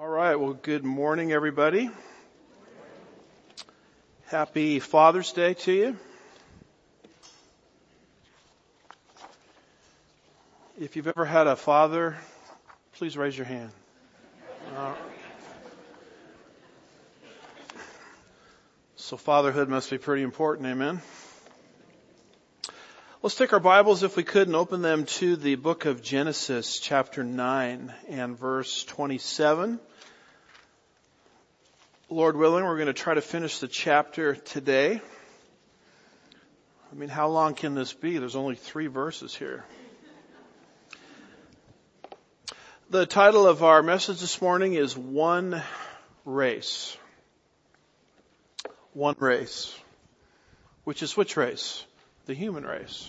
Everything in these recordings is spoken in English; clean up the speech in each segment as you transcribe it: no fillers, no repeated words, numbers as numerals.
All right, well, good morning, everybody. Happy Father's Day to you. If you've ever had a father, please raise your hand. So fatherhood must be pretty important, amen? Let's take our Bibles, if we could, and open them to the book of Genesis, chapter 9 and verse 27. Lord willing, we're going to try to finish the chapter today. I mean, how long can this be? There's only 3 verses here. The title of our message this morning is One Race. One race. Which is which race? The human race.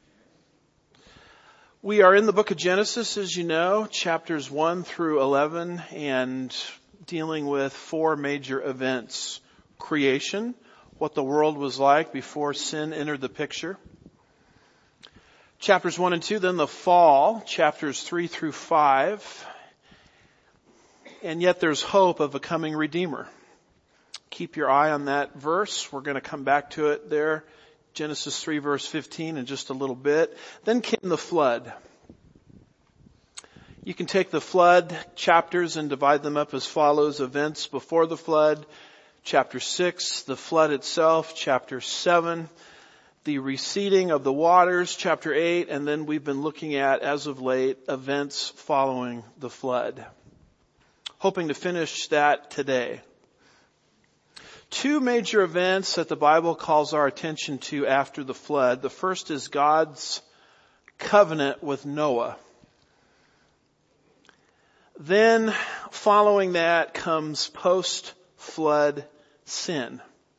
We are in the book of Genesis, as you know, chapters 1 through 11, and dealing with 4 major events. Creation, what the world was like before sin entered the picture. Chapters 1 and 2, then the fall, chapters 3 through 5. And yet there's hope of a coming Redeemer. Keep your eye on that verse. We're going to come back to it there. Genesis 3 verse 15 in just a little bit. Then came the flood. You can take the flood chapters and divide them up as follows. Events before the flood, chapter 6, the flood itself, chapter 7, the receding of the waters, chapter 8, and then we've been looking at, as of late, events following the flood. Hoping to finish that today. 2 major events that the Bible calls our attention to after the flood. The first is God's covenant with Noah. Then, following that comes post-flood sin.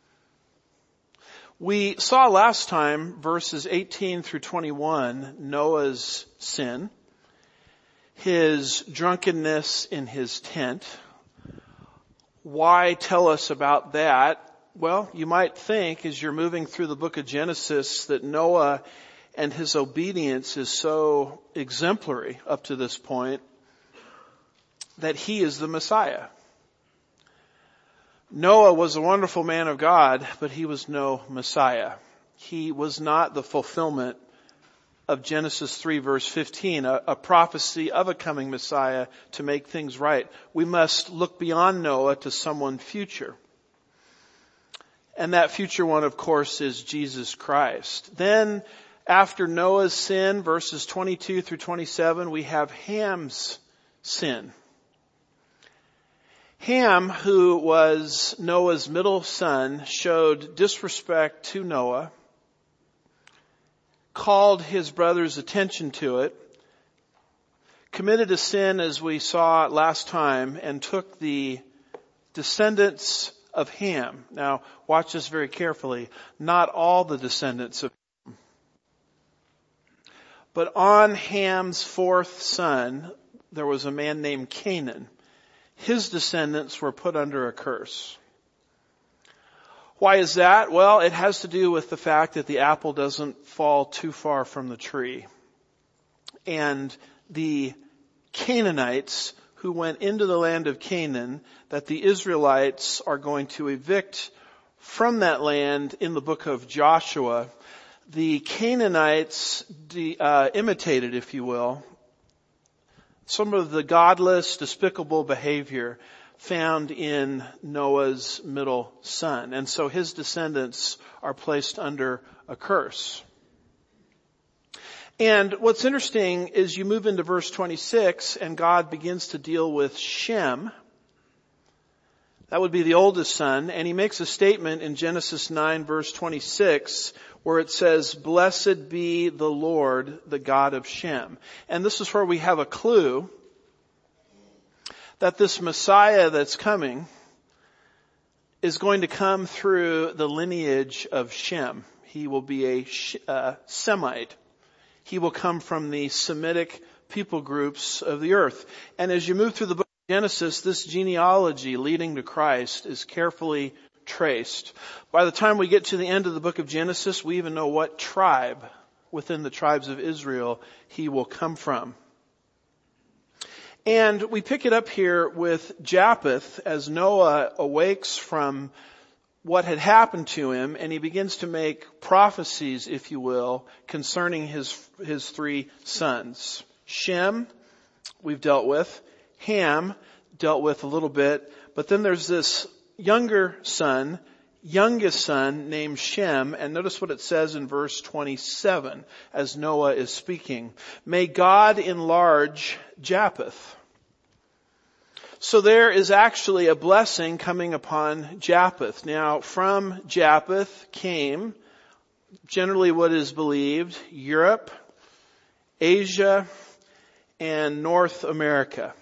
We saw last time, verses 18 through 21, Noah's sin, his drunkenness in his tent. Why tell us about that? Well, you might think as you're moving through the book of Genesis that Noah and his obedience is so exemplary up to this point that he is the Messiah. Noah was a wonderful man of God, but he was no Messiah. He was not the fulfillment of Genesis 3 verse 15, a prophecy of a coming Messiah to make things right. We must look beyond Noah to someone future. And that future one, of course, is Jesus Christ. Then, after Noah's sin, verses 22 through 27, we have Ham's sin. Ham, who was Noah's middle son, showed disrespect to Noah, called his brother's attention to it, committed a sin as we saw last time, and took the descendants of Ham. Now, watch this very carefully. Not all the descendants of Ham. But on Ham's 4th son, there was a man named Canaan. His descendants were put under a curse. Why is that? Well, it has to do with the fact that the apple doesn't fall too far from the tree. And the Canaanites who went into the land of Canaan, that the Israelites are going to evict from that land in the book of Joshua, the Canaanites imitated, if you will, some of the godless, despicable behavior found in Noah's middle son. And so his descendants are placed under a curse. And what's interesting is you move into verse 26 and God begins to deal with Shem. That would be the oldest son. And he makes a statement in Genesis 9 verse 26 where it says, "Blessed be the Lord, the God of Shem." And this is where we have a clue that this Messiah that's coming is going to come through the lineage of Shem. He will be a Semite. He will come from the Semitic people groups of the earth. And as you move through the book of Genesis, this genealogy leading to Christ is carefully traced. By the time we get to the end of the book of Genesis, we even know what tribe within the tribes of Israel he will come from. And we pick it up here with Japheth as Noah awakes from what had happened to him, and he begins to make prophecies, if you will, concerning his three sons. Shem, we've dealt with. Ham, dealt with a little bit. But then there's this youngest son named Shem, and notice what it says in verse 27 as Noah is speaking. May God enlarge Japheth. So there is actually a blessing coming upon Japheth. Now, from Japheth came, generally what is believed, Europe, Asia, and North America.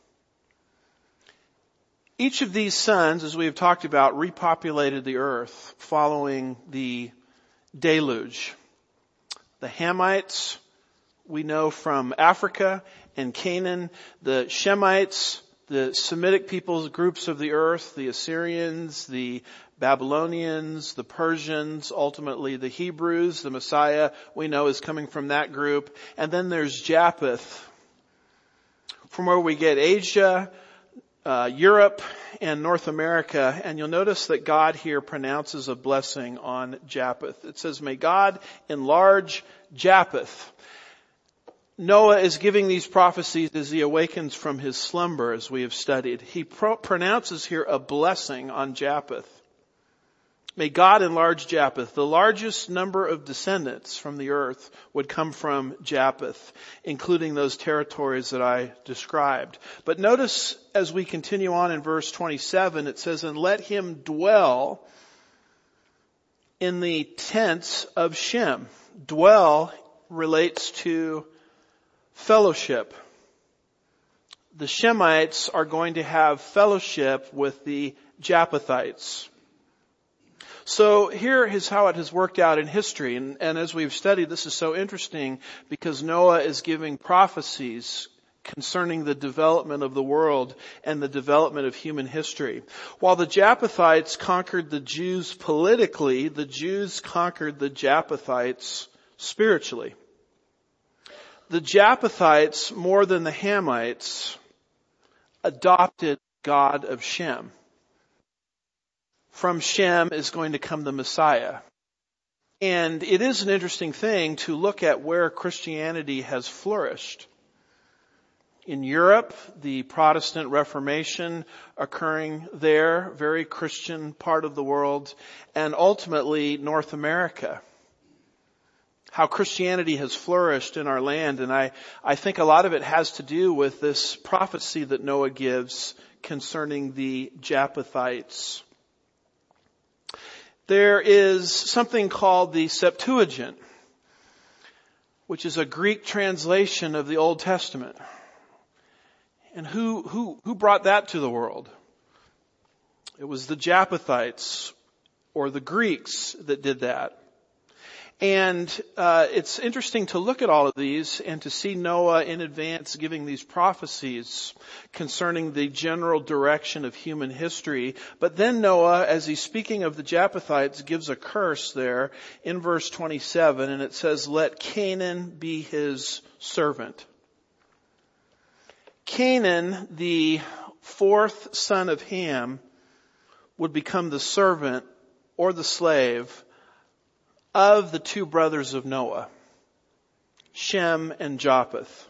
Each of these sons, as we have talked about, repopulated the earth following the deluge. The Hamites, we know from Africa and Canaan. The Shemites, the Semitic peoples, groups of the earth, the Assyrians, the Babylonians, the Persians, ultimately the Hebrews. The Messiah, we know, is coming from that group. And then there's Japheth, from where we get Asia, Europe, and North America. And you'll notice that God here pronounces a blessing on Japheth. It says, may God enlarge Japheth. Noah is giving these prophecies as he awakens from his slumber, as we have studied. He pronounces here a blessing on Japheth. May God enlarge Japheth. The largest number of descendants from the earth would come from Japheth, including those territories that I described. But notice as we continue on in verse 27, it says, and let him dwell in the tents of Shem. Dwell relates to fellowship. The Shemites are going to have fellowship with the Japhethites. So here is how it has worked out in history. And as we've studied, this is so interesting because Noah is giving prophecies concerning the development of the world and the development of human history. While the Japhethites conquered the Jews politically, the Jews conquered the Japhethites spiritually. The Japhethites, more than the Hamites, adopted the God of Shem. From Shem is going to come the Messiah. And it is an interesting thing to look at where Christianity has flourished. In Europe, the Protestant Reformation occurring there, very Christian part of the world, and ultimately North America. How Christianity has flourished in our land, and I think a lot of it has to do with this prophecy that Noah gives concerning the Japhethites. There is something called the Septuagint, which is a Greek translation of the Old Testament. And who brought that to the world? It was the Japhethites, or the Greeks, that did that. And it's interesting to look at all of these and to see Noah in advance giving these prophecies concerning the general direction of human history. But then Noah, as he's speaking of the Japhethites, gives a curse there in verse 27, and it says, let Canaan be his servant. Canaan, the fourth son of Ham, would become the servant or the slave of the two brothers of Noah, Shem and Japheth.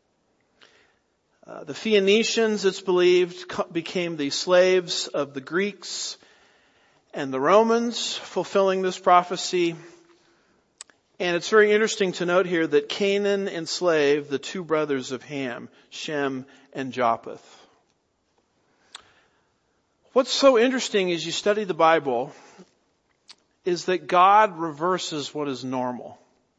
The Phoenicians, it's believed, became the slaves of the Greeks and the Romans, fulfilling this prophecy. And it's very interesting to note here that Canaan enslaved the two brothers of Ham, Shem and Japheth. What's so interesting as you study the Bible is that God reverses what is normal.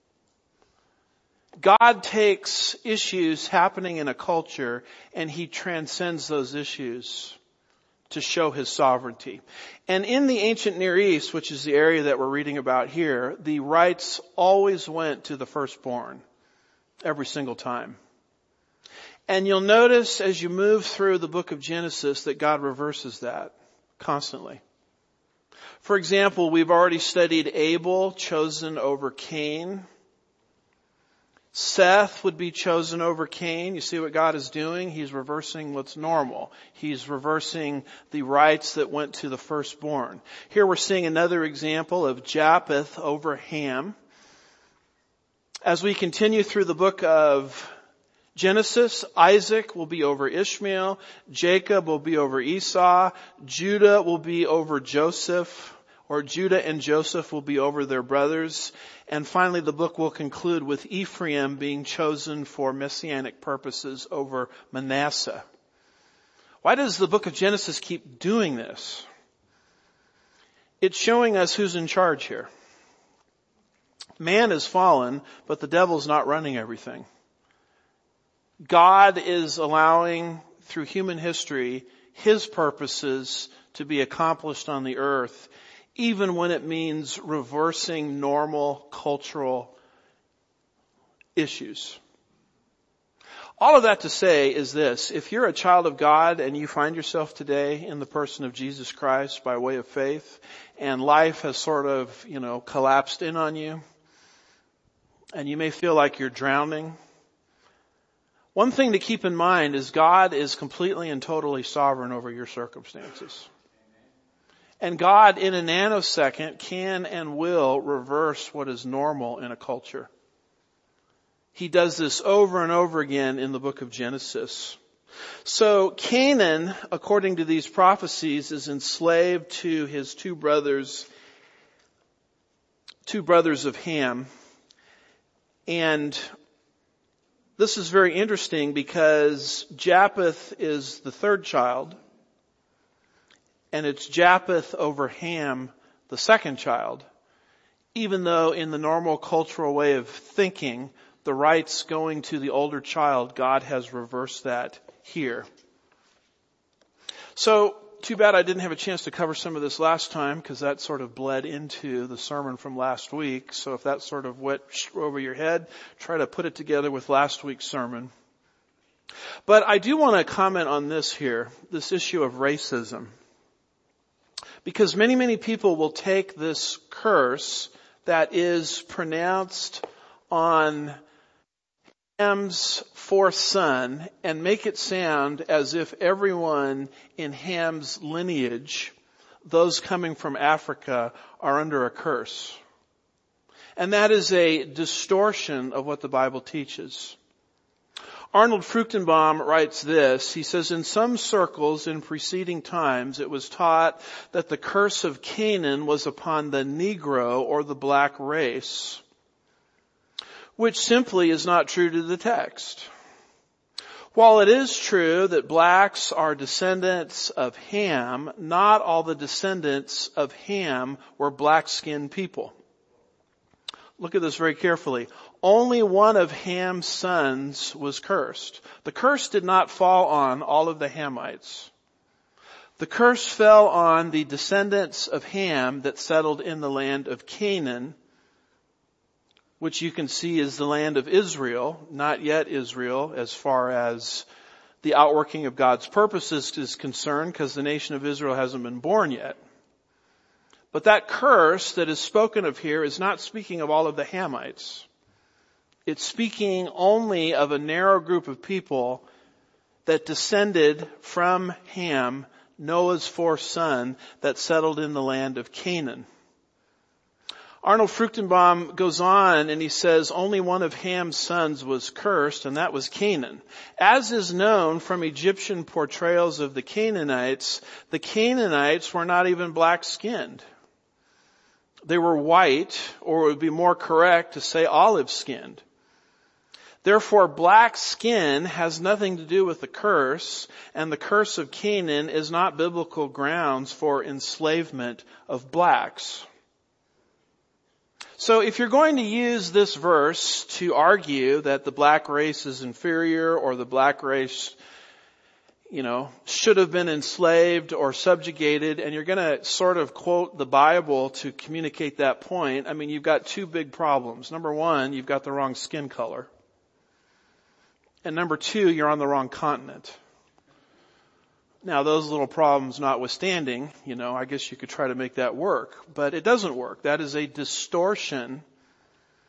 God takes issues happening in a culture and He transcends those issues to show His sovereignty. And in the ancient Near East, which is the area that we're reading about here, the rights always went to the firstborn every single time. And you'll notice as you move through the book of Genesis that God reverses that constantly. For example, we've already studied Abel chosen over Cain. Seth would be chosen over Cain. You see what God is doing? He's reversing what's normal. He's reversing the rights that went to the firstborn. Here we're seeing another example of Japheth over Ham. As we continue through the book of Genesis, Isaac will be over Ishmael, Jacob will be over Esau, Judah will be over Joseph, or Judah and Joseph will be over their brothers. And finally, the book will conclude with Ephraim being chosen for messianic purposes over Manasseh. Why does the book of Genesis keep doing this? It's showing us who's in charge here. Man is fallen, but the devil's not running everything. God is allowing, through human history, His purposes to be accomplished on the earth, even when it means reversing normal cultural issues. All of that to say is this: if you're a child of God and you find yourself today in the person of Jesus Christ by way of faith, and life has sort of, collapsed in on you, and you may feel like you're drowning, one thing to keep in mind is God is completely and totally sovereign over your circumstances. And God, in a nanosecond, can and will reverse what is normal in a culture. He does this over and over again in the book of Genesis. So Canaan, according to these prophecies, is enslaved to his two brothers of Ham. And this is very interesting because Japheth is the third child, and it's Japheth over Ham, the second child, even though in the normal cultural way of thinking, the rights going to the older child, God has reversed that here. So, too bad I didn't have a chance to cover some of this last time, because that sort of bled into the sermon from last week. So if that sort of went over your head, try to put it together with last week's sermon. But I do want to comment on this here, this issue of racism. Because many people will take this curse that is pronounced on Ham's fourth son and make it sound as if everyone in Ham's lineage, those coming from Africa, are under a curse. And that is a distortion of what the Bible teaches. Arnold Fruchtenbaum writes this. He says, in some circles in preceding times, it was taught that the curse of Canaan was upon the Negro or the black race, which simply is not true to the text. While it is true that blacks are descendants of Ham, not all the descendants of Ham were black-skinned people. Look at this very carefully. Only one of Ham's sons was cursed. The curse did not fall on all of the Hamites. The curse fell on the descendants of Ham that settled in the land of Canaan, which you can see is the land of Israel, not yet Israel as far as the outworking of God's purposes is concerned, because the nation of Israel hasn't been born yet. But that curse that is spoken of here is not speaking of all of the Hamites. It's speaking only of a narrow group of people that descended from Ham, Noah's fourth son, that settled in the land of Canaan. Arnold Fruchtenbaum goes on and he says only one of Ham's sons was cursed, and that was Canaan. As is known from Egyptian portrayals of the Canaanites were not even black-skinned. They were white, or it would be more correct to say olive-skinned. Therefore, black skin has nothing to do with the curse, and the curse of Canaan is not biblical grounds for enslavement of blacks. So if you're going to use this verse to argue that the black race is inferior, or the black race, should have been enslaved or subjugated, and you're going to sort of quote the Bible to communicate that point, you've got two big problems. Number one, you've got the wrong skin color. And number two, you're on the wrong continent. Now, those little problems notwithstanding, I guess you could try to make that work, but it doesn't work. That is a distortion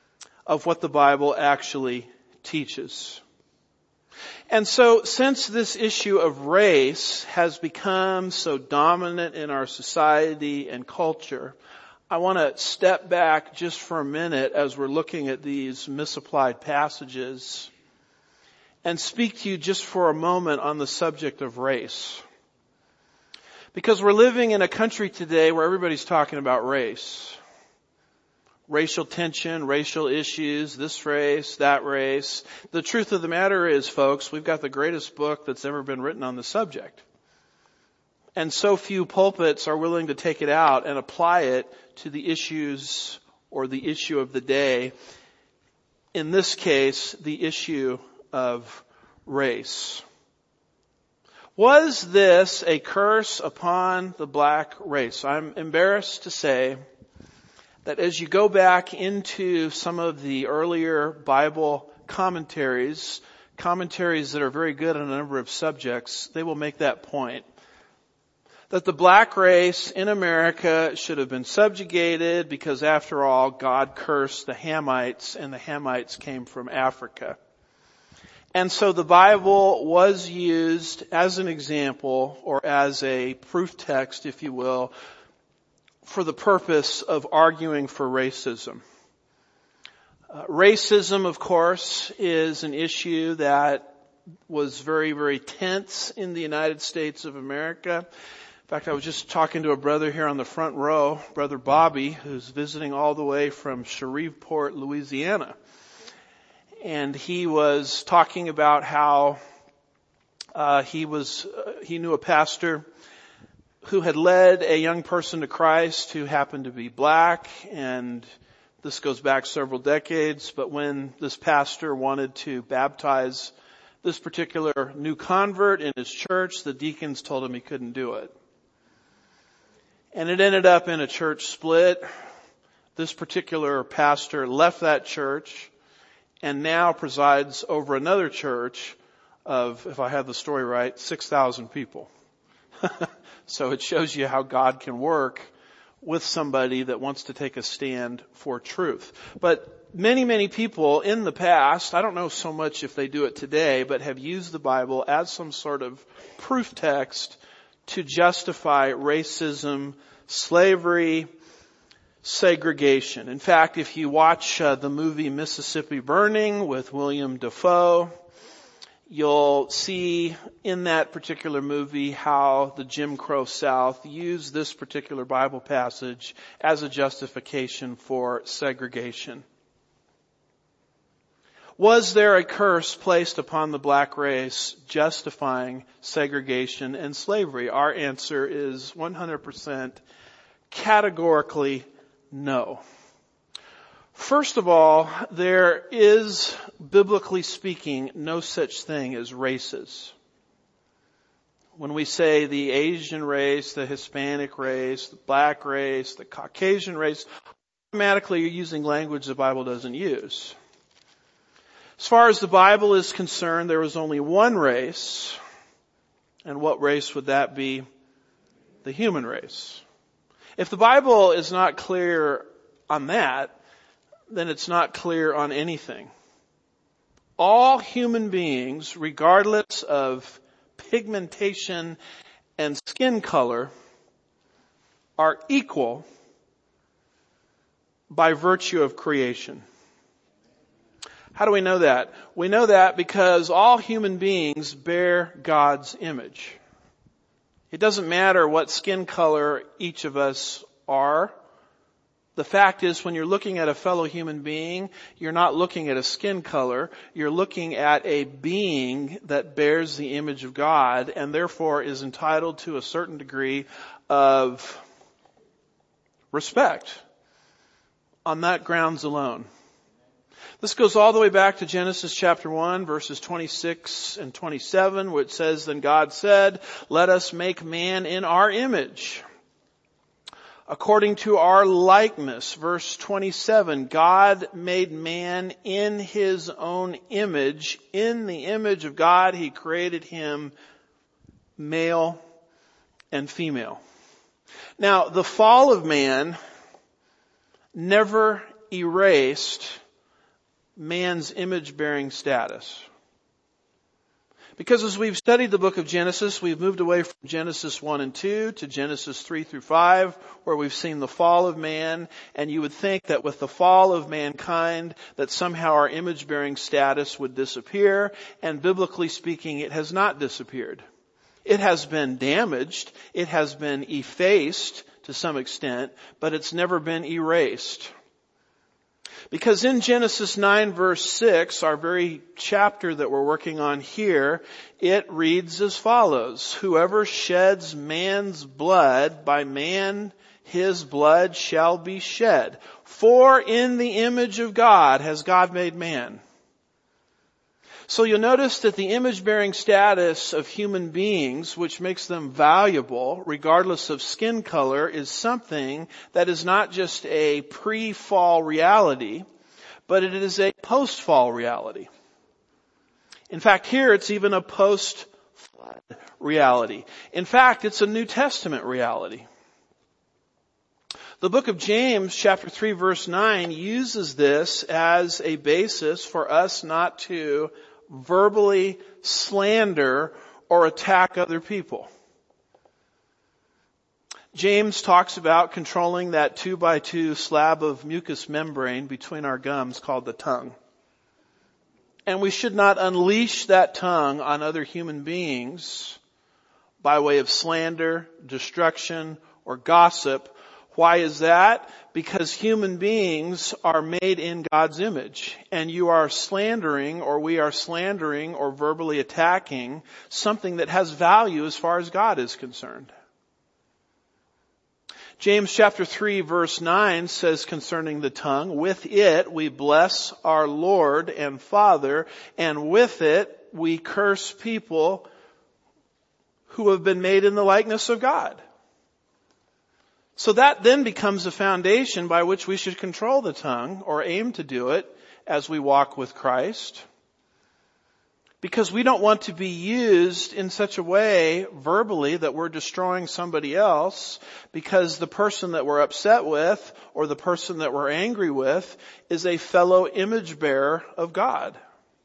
of what the Bible actually teaches. And so, since this issue of race has become so dominant in our society and culture, I want to step back just for a minute as we're looking at these misapplied passages and speak to you just for a moment on the subject of race. Because we're living in a country today where everybody's talking about race. Racial tension, racial issues, this race, that race. The truth of the matter is, folks, we've got the greatest book that's ever been written on the subject. And so few pulpits are willing to take it out and apply it to the issues or the issue of the day. In this case, the issue of race. Was this a curse upon the black race? I'm embarrassed to say that as you go back into some of the earlier Bible commentaries that are very good on a number of subjects, they will make that point. That the black race in America should have been subjugated because after all, God cursed the Hamites and the Hamites came from Africa. And so the Bible was used as an example or as a proof text, if you will, for the purpose of arguing for racism. Racism, of course, is an issue that was very, very tense in the United States of America. In fact, I was just talking to a brother here on the front row, Brother Bobby, who's visiting all the way from Shreveport, Louisiana. And he was talking about how he knew a pastor who had led a young person to Christ who happened to be black, and this goes back several decades, but when this pastor wanted to baptize this particular new convert in his church, the deacons told him he couldn't do it. And it ended up in a church split. This particular pastor left that church and now presides over another church of, if I have the story right, 6,000 people. So it shows you how God can work with somebody that wants to take a stand for truth. But many, many people in the past, I don't know so much if they do it today, but have used the Bible as some sort of proof text to justify racism, slavery, segregation. In fact, if you watch the movie Mississippi Burning with William Dafoe, you'll see in that particular movie how the Jim Crow South used this particular Bible passage as a justification for segregation. Was there a curse placed upon the black race justifying segregation and slavery? Our answer is 100% categorically no. First of all, there is, biblically speaking, no such thing as races. When we say the Asian race, the Hispanic race, the black race, the Caucasian race, automatically you're using language the Bible doesn't use. As far as the Bible is concerned, there was only one race. And what race would that be? The human race. If the Bible is not clear on that, then it's not clear on anything. All human beings, regardless of pigmentation and skin color, are equal by virtue of creation. How do we know that? We know that because all human beings bear God's image. It doesn't matter what skin color each of us are. The fact is, when you're looking at a fellow human being, you're not looking at a skin color. You're looking at a being that bears the image of God and therefore is entitled to a certain degree of respect on that grounds alone. This goes all the way back to Genesis chapter 1, verses 26 and 27, which says, "Then God said, let us make man in our image, according to our likeness." Verse 27, God made man in his own image. In the image of God, he created him male and female. Now, the fall of man never erased man's image-bearing status. Because as we've studied the book of Genesis, we've moved away from Genesis 1 and 2 to Genesis 3 through 5, where we've seen the fall of man, and you would think that with the fall of mankind, that somehow our image-bearing status would disappear, and biblically speaking, it has not disappeared. It has been damaged, it has been effaced to some extent, but it's never been erased. Because in Genesis 9 verse 6, our very chapter that we're working on here, it reads as follows: "Whoever sheds man's blood, by man his blood shall be shed. For in the image of God has God made man." So you'll notice that the image-bearing status of human beings, which makes them valuable, regardless of skin color, is something that is not just a pre-fall reality, but it is a post-fall reality. In fact, here it's even a post-flood reality. In fact, it's a New Testament reality. The book of James, chapter 3, verse 9, uses this as a basis for us not to verbally slander or attack other people. James talks about controlling that 2x2 slab of mucous membrane between our gums called the tongue. And we should not unleash that tongue on other human beings by way of slander, destruction, or gossip. Why is that? Because human beings are made in God's image, and you are slandering, or we are slandering or verbally attacking something that has value as far as God is concerned. James chapter 3 verse 9 says concerning the tongue, "With it we bless our Lord and Father, and with it we curse people who have been made in the likeness of God." So that then becomes a foundation by which we should control the tongue, or aim to do it, as we walk with Christ. Because we don't want to be used in such a way verbally that we're destroying somebody else, because the person that we're upset with or the person that we're angry with is a fellow image bearer of God.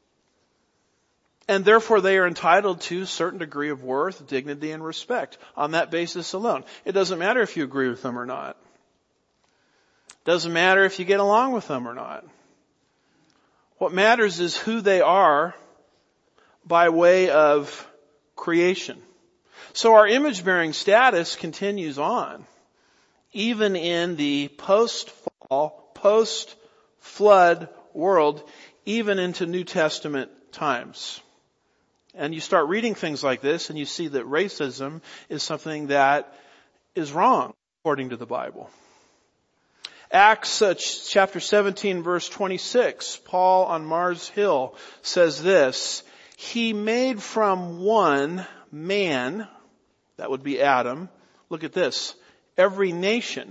And therefore they are entitled to a certain degree of worth, dignity, and respect on that basis alone. It doesn't matter if you agree with them or not. It doesn't matter if you get along with them or not. What matters is who they are by way of creation. So our image-bearing status continues on, even in the post-fall, post-flood world, even into New Testament times. And you start reading things like this and you see that racism is something that is wrong according to the Bible. Acts chapter 17 verse 26, Paul on Mars Hill says this: "He made from one man," that would be Adam, look at this, "every nation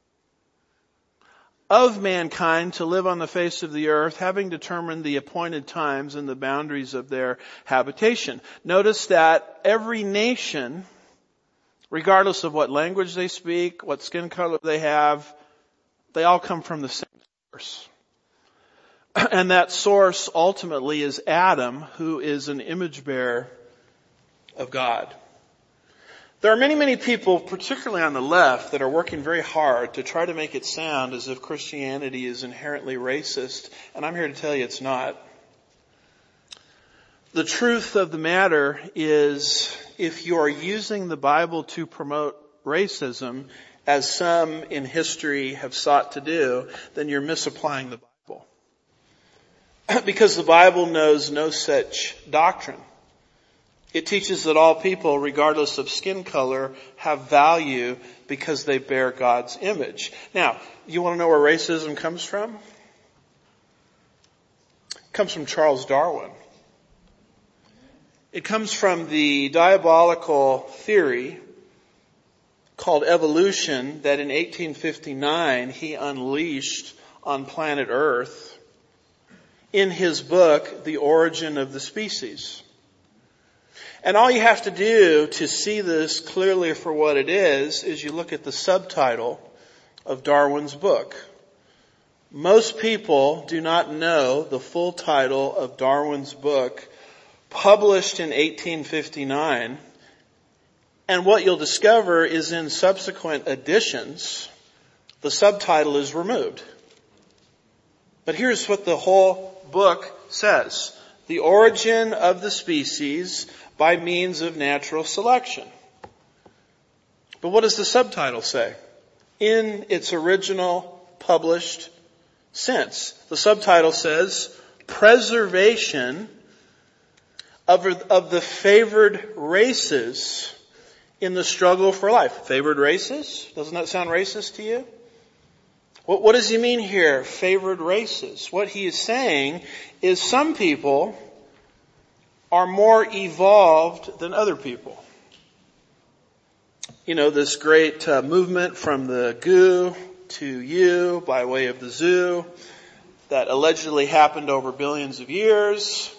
of mankind to live on the face of the earth, having determined the appointed times and the boundaries of their habitation." Notice that every nation, regardless of what language they speak, what skin color they have, they all come from the same source. And that source ultimately is Adam, who is an image bearer of God. There are many, many people, particularly on the left, that are working very hard to try to make it sound as if Christianity is inherently racist, and I'm here to tell you it's not. The truth of the matter is, if you are using the Bible to promote racism, as some in history have sought to do, then you're misapplying the Bible. Because the Bible knows no such doctrine. It teaches that all people, regardless of skin color, have value because they bear God's image. Now, you want to know where racism comes from? It comes from Charles Darwin. It comes from the diabolical theory called evolution that in 1859 he unleashed on planet Earth in his book, The Origin of the Species. And all you have to do to see this clearly for what it is you look at the subtitle of Darwin's book. Most people do not know the full title of Darwin's book, published in 1859. And what you'll discover is in subsequent editions, the subtitle is removed. But here's what the whole book says. The origin of the species by means of natural selection. But what does the subtitle say? In its original published sense. The subtitle says, Preservation of the favored races in the struggle for life. Favored races? Doesn't that sound racist to you? What does he mean here, favored races? What he is saying is some people are more evolved than other people. You know, this great movement from the goo to you by way of the zoo that allegedly happened over billions of years.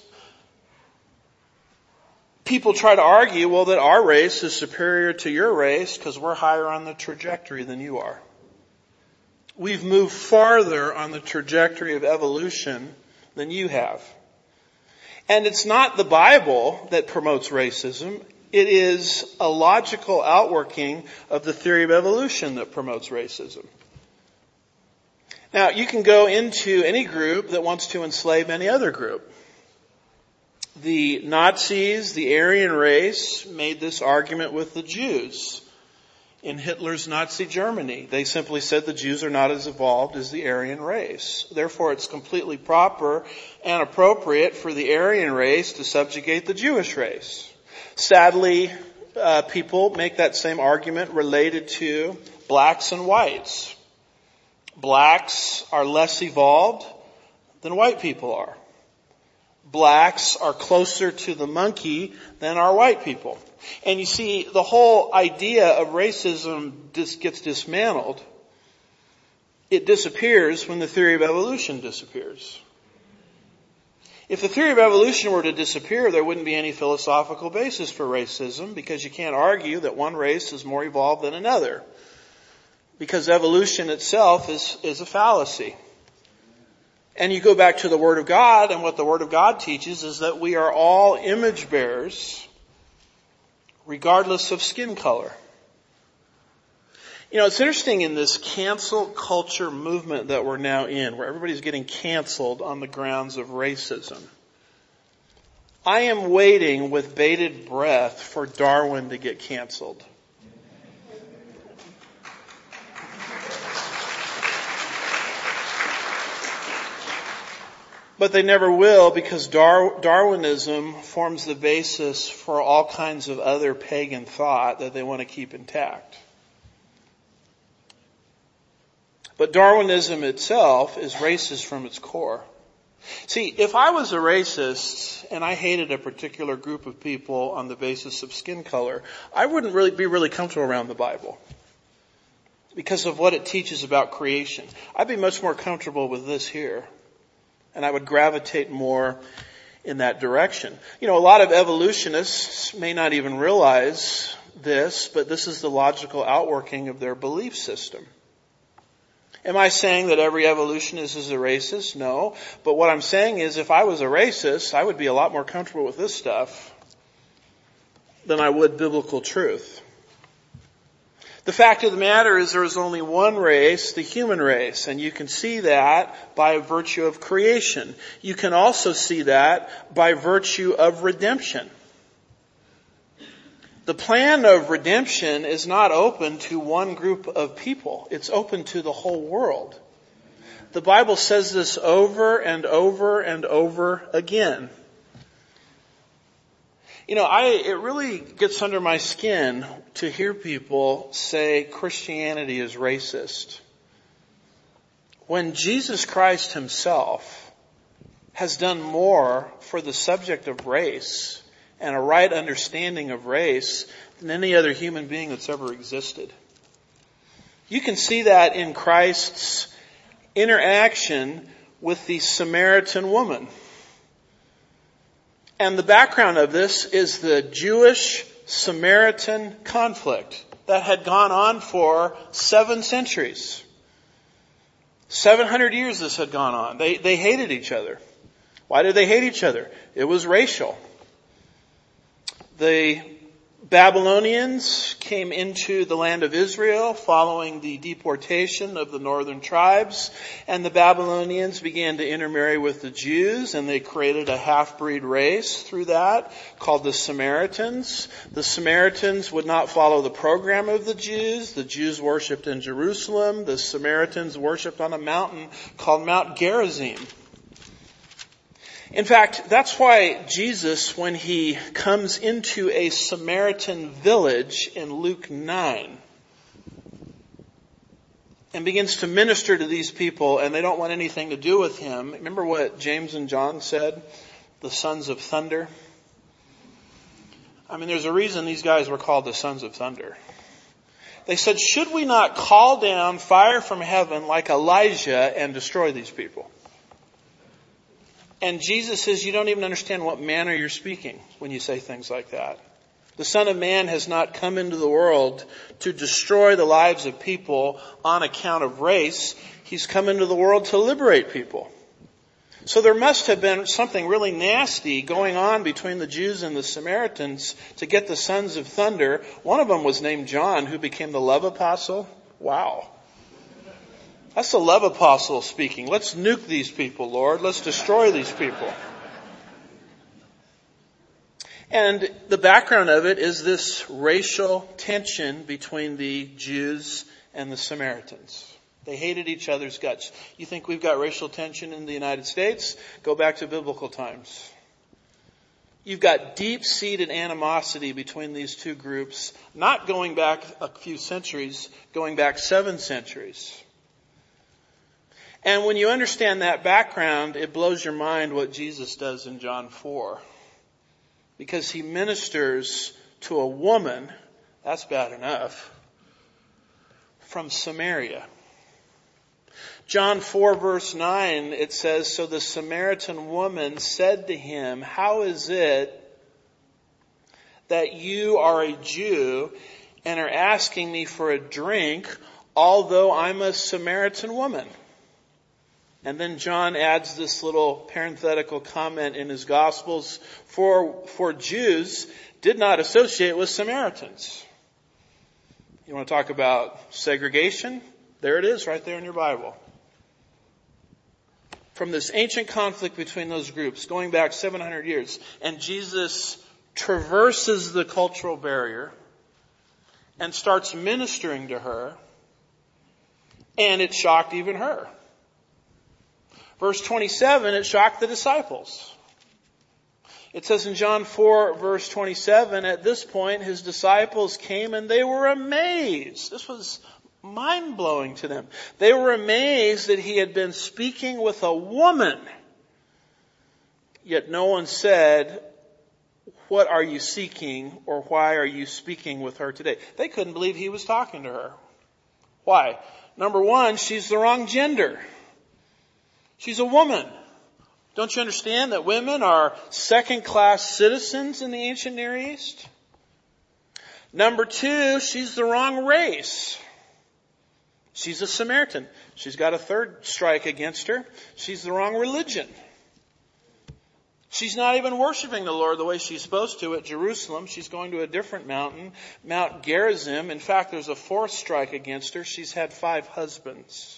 People try to argue, well, that our race is superior to your race because we're higher on the trajectory than you are. We've moved farther on the trajectory of evolution than you have. And it's not the Bible that promotes racism. It is a logical outworking of the theory of evolution that promotes racism. Now, you can go into any group that wants to enslave any other group. The Nazis, the Aryan race, made this argument with the Jews in Hitler's Nazi Germany. They simply said the Jews are not as evolved as the Aryan race. Therefore, it's completely proper and appropriate for the Aryan race to subjugate the Jewish race. Sadly, people make that same argument related to blacks and whites. Blacks are less evolved than white people are. Blacks are closer to the monkey than are white people. And you see, the whole idea of racism gets dismantled. It disappears when the theory of evolution disappears. If the theory of evolution were to disappear, there wouldn't be any philosophical basis for racism, because you can't argue that one race is more evolved than another. Because evolution itself is a fallacy. And you go back to the Word of God, and what the Word of God teaches is that we are all image bearers, regardless of skin color. You know, it's interesting in this cancel culture movement that we're now in, where everybody's getting canceled on the grounds of racism. I am waiting with bated breath for Darwin to get canceled. But they never will, because Darwinism forms the basis for all kinds of other pagan thought that they want to keep intact. But Darwinism itself is racist from its core. See, if I was a racist and I hated a particular group of people on the basis of skin color, I wouldn't really be really comfortable around the Bible because of what it teaches about creation. I'd be much more comfortable with this here. And I would gravitate more in that direction. You know, a lot of evolutionists may not even realize this, but this is the logical outworking of their belief system. Am I saying that every evolutionist is a racist? No. But what I'm saying is, if I was a racist, I would be a lot more comfortable with this stuff than I would biblical truth. The fact of the matter is there is only one race, the human race, and you can see that by virtue of creation. You can also see that by virtue of redemption. The plan of redemption is not open to one group of people. It's open to the whole world. The Bible says this over and over and over again. You know, it really gets under my skin to hear people say Christianity is racist, when Jesus Christ himself has done more for the subject of race and a right understanding of race than any other human being that's ever existed. You can see that in Christ's interaction with the Samaritan woman. And the background of this is the Jewish-Samaritan conflict that had gone on for 7 centuries. 700 years this had gone on. They hated each other. Why did they hate each other? It was racial. The Babylonians came into the land of Israel following the deportation of the northern tribes, and the Babylonians began to intermarry with the Jews, and they created a half-breed race through that called the Samaritans. The Samaritans would not follow the program of the Jews. The Jews worshipped in Jerusalem. The Samaritans worshipped on a mountain called Mount Gerizim. In fact, that's why Jesus, when he comes into a Samaritan village in Luke 9 and begins to minister to these people, and they don't want anything to do with him. Remember what James and John said? The sons of thunder. I mean, there's a reason these guys were called the sons of thunder. They said, should we not call down fire from heaven like Elijah and destroy these people? And Jesus says, you don't even understand what manner you're speaking when you say things like that. The Son of Man has not come into the world to destroy the lives of people on account of race. He's come into the world to liberate people. So there must have been something really nasty going on between the Jews and the Samaritans to get the sons of thunder. One of them was named John, who became the love apostle. Wow. That's the love apostle speaking. Let's nuke these people, Lord. Let's destroy these people. And the background of it is this racial tension between the Jews and the Samaritans. They hated each other's guts. You think we've got racial tension in the United States? Go back to biblical times. You've got deep-seated animosity between these two groups, not going back a few centuries, going back 7 centuries. And when you understand that background, it blows your mind what Jesus does in John 4. Because he ministers to a woman, that's bad enough, from Samaria. John 4 verse 9, it says, so the Samaritan woman said to him, how is it that you are a Jew and are asking me for a drink, although I'm a Samaritan woman? And then John adds this little parenthetical comment in his Gospels, for Jews did not associate with Samaritans. You want to talk about segregation? There it is right there in your Bible. From this ancient conflict between those groups, going back 700 years, and Jesus traverses the cultural barrier and starts ministering to her, and it shocked even her. Verse 27, it shocked the disciples. It says in John 4, verse 27, at this point, his disciples came and they were amazed. This was mind-blowing to them. They were amazed that he had been speaking with a woman. Yet no one said, what are you seeking, or why are you speaking with her today? They couldn't believe he was talking to her. Why? Number one, she's the wrong gender. She's a woman. Don't you understand that women are second-class citizens in the ancient Near East? Number two, she's the wrong race. She's a Samaritan. She's got a third strike against her. She's the wrong religion. She's not even worshiping the Lord the way she's supposed to at Jerusalem. She's going to a different mountain, Mount Gerizim. In fact, there's a fourth strike against her. She's had 5 husbands.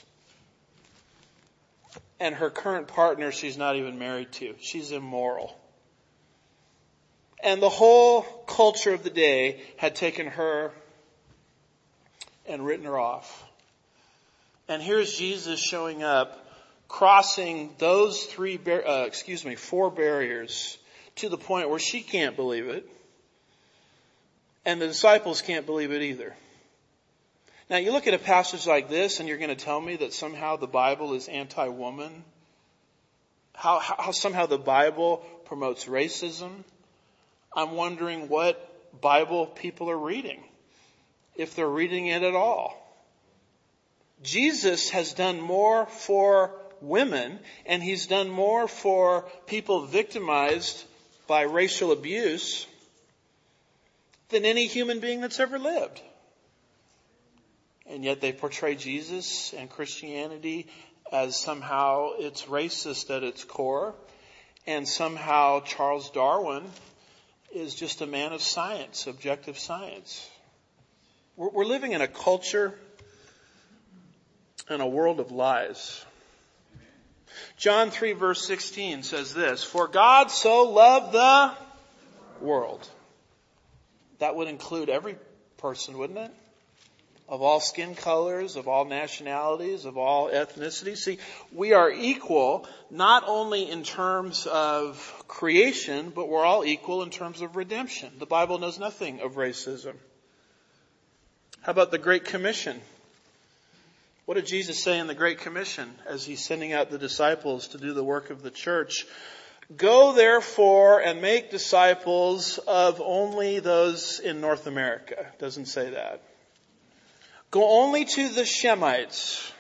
And her current partner she's not even married to. She's immoral. And the whole culture of the day had taken her and written her off. And here's Jesus showing up, crossing those 4 barriers to the point where she can't believe it. And the disciples can't believe it either. Now you look at a passage like this and you're going to tell me that somehow the Bible is anti-woman? How somehow the Bible promotes racism? I'm wondering what Bible people are reading, if they're reading it at all. Jesus has done more for women, and he's done more for people victimized by racial abuse than any human being that's ever lived. And yet they portray Jesus and Christianity as somehow it's racist at its core, and somehow Charles Darwin is just a man of science, objective science. We're living in a culture and a world of lies. John 3 verse 16 says this, "For God so loved the world." That would include every person, wouldn't it? Of all skin colors, of all nationalities, of all ethnicities. See, we are equal not only in terms of creation, but we're all equal in terms of redemption. The Bible knows nothing of racism. How about the Great Commission? What did Jesus say in the Great Commission as he's sending out the disciples to do the work of the church? "Go therefore and make disciples of only those in North America." Doesn't say that. Go only to the Shemites.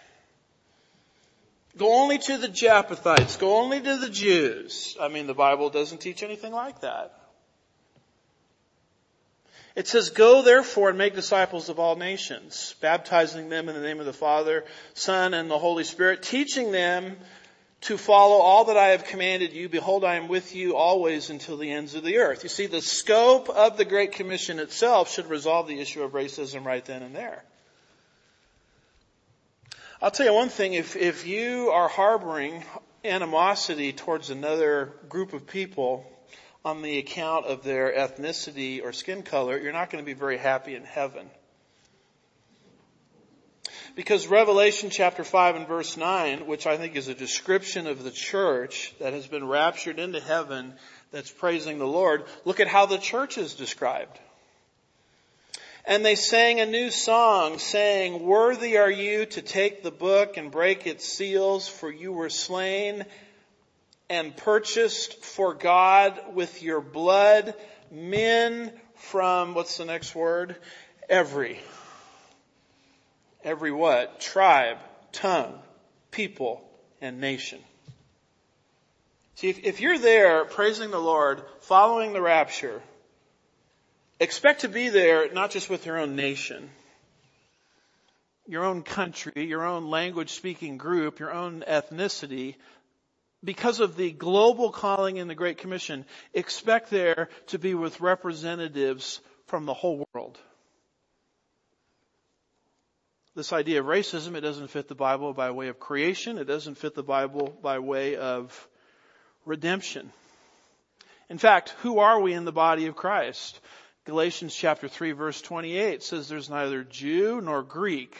Go only to the Japhethites. Go only to the Jews. I mean, the Bible doesn't teach anything like that. It says, "Go therefore and make disciples of all nations, baptizing them in the name of the Father, Son, and the Holy Spirit, teaching them to follow all that I have commanded you. Behold, I am with you always until the ends of the earth." You see, the scope of the Great Commission itself should resolve the issue of racism right then and there. I'll tell you one thing, if you are harboring animosity towards another group of people on the account of their ethnicity or skin color, you're not going to be very happy in heaven. Because Revelation chapter 5 and verse 9, which I think is a description of the church that has been raptured into heaven, that's praising the Lord, look at how the church is described. "And they sang a new song, saying, Worthy are you to take the book and break its seals, for you were slain and purchased for God with your blood men from," what's the next word? Every what? Tribe, tongue, people, and nation. See, if you're there praising the Lord, following the rapture, expect to be there not just with your own nation, your own country, your own language-speaking group, your own ethnicity. Because of the global calling in the Great Commission, expect there to be with representatives from the whole world. This idea of racism, it doesn't fit the Bible by way of creation. It doesn't fit the Bible by way of redemption. In fact, who are we in the body of Christ? Galatians chapter 3 verse 28 says there's neither Jew nor Greek,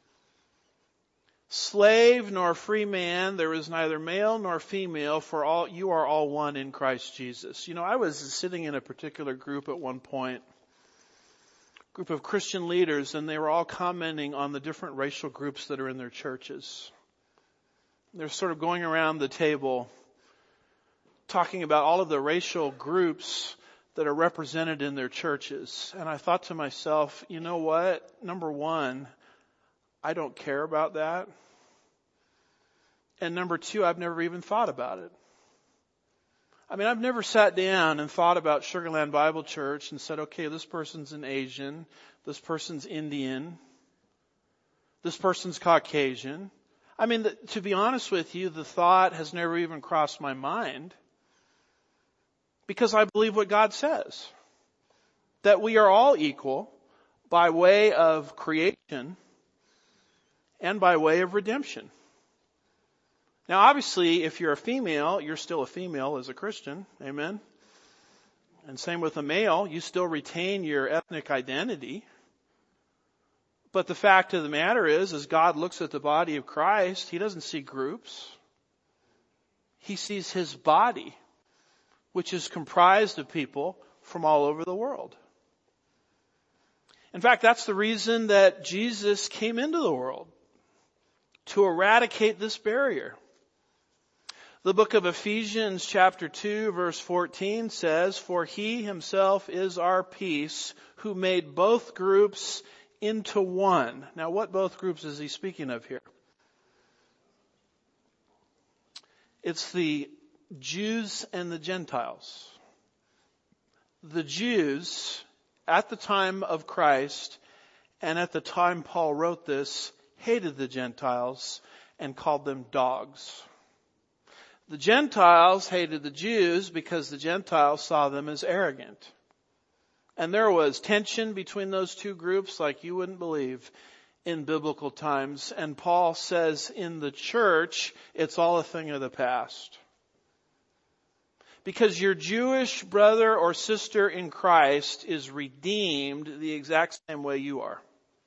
slave nor free man, there is neither male nor female, for you are all one in Christ Jesus. You know, I was sitting in a particular group at one point, group of Christian leaders, and they were all commenting on the different racial groups that are in their churches. They're sort of going around the table talking about all of the racial groups that are represented in their churches. And I thought to myself, you know what? Number one, I don't care about that. And number two, I've never even thought about it. I mean, I've never sat down and thought about Sugar Land Bible Church and said, okay, this person's an Asian, this person's Indian, this person's Caucasian. I mean, to be honest with you, the thought has never even crossed my mind, because I believe what God says, that we are all equal by way of creation and by way of redemption. Now, obviously, if you're a female, you're still a female as a Christian. Amen. And same with a male, you still retain your ethnic identity. But the fact of the matter is, as God looks at the body of Christ, He doesn't see groups. He sees His body, which is comprised of people from all over the world. In fact, that's the reason that Jesus came into the world, to eradicate this barrier. The book of Ephesians chapter 2 verse 14 says, "For He Himself is our peace, who made both groups into one." Now, what both groups is He speaking of here? It's the Jews and the Gentiles. The Jews, at the time of Christ, and at the time Paul wrote this, hated the Gentiles, and called them dogs. The Gentiles hated the Jews because the Gentiles saw them as arrogant. And there was tension between those two groups like you wouldn't believe in biblical times. And Paul says in the church, it's all a thing of the past. Because your Jewish brother or sister in Christ is redeemed the exact same way you are.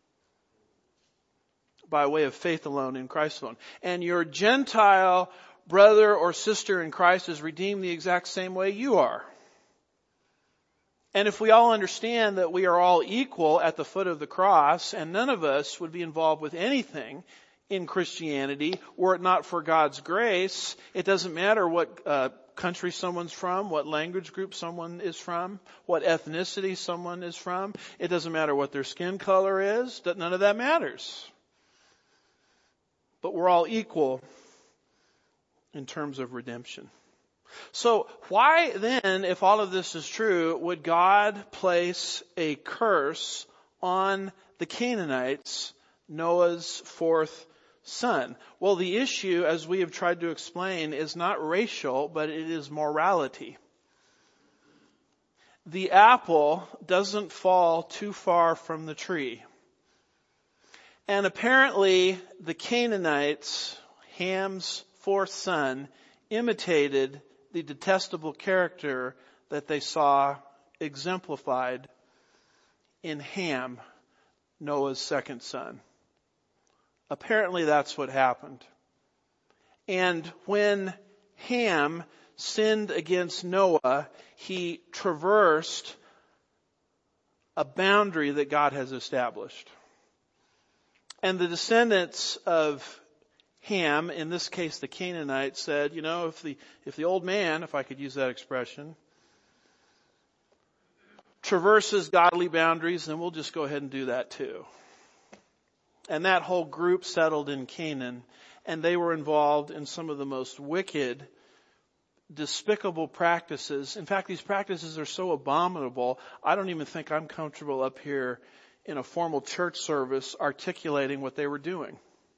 By way of faith alone in Christ alone. And your Gentile brother or sister in Christ is redeemed the exact same way you are. And if we all understand that we are all equal at the foot of the cross, and none of us would be involved with anything in Christianity were it not for God's grace, it doesn't matter what country someone's from, what language group someone is from, what ethnicity someone is from. It doesn't matter what their skin color is. None of that matters. But we're all equal in terms of redemption. So why then, if all of this is true, would God place a curse on the Canaanites, Noah's fourth son? Well, the issue, as we have tried to explain, is not racial, but it is morality. The apple doesn't fall too far from the tree. And apparently the Canaanites, Ham's fourth son, imitated the detestable character that they saw exemplified in Ham, Noah's second son. Apparently that's what happened. And when Ham sinned against Noah, he traversed a boundary that God has established. And the descendants of Ham, in this case the Canaanites, said, if the old man, if I could use that expression, traverses godly boundaries, then we'll just go ahead and do that too. And that whole group settled in Canaan, and they were involved in some of the most wicked, despicable practices. In fact, these practices are so abominable, I don't even think I'm comfortable up here in a formal church service articulating what they were doing.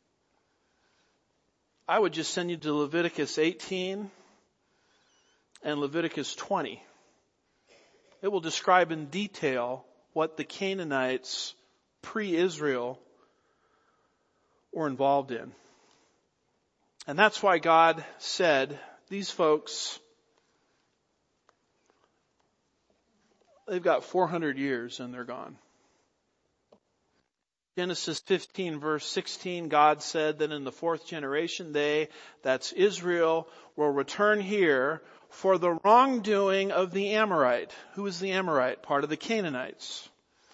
I would just send you to Leviticus 18 and Leviticus 20. It will describe in detail what the Canaanites pre-Israel were involved in. And that's why God said, these folks, they've got 400 years and they're gone. Genesis 15 verse 16, God said that in the fourth generation they, that's Israel, will return here for the wrongdoing of the Amorite. Who is the Amorite? Part of the Canaanites.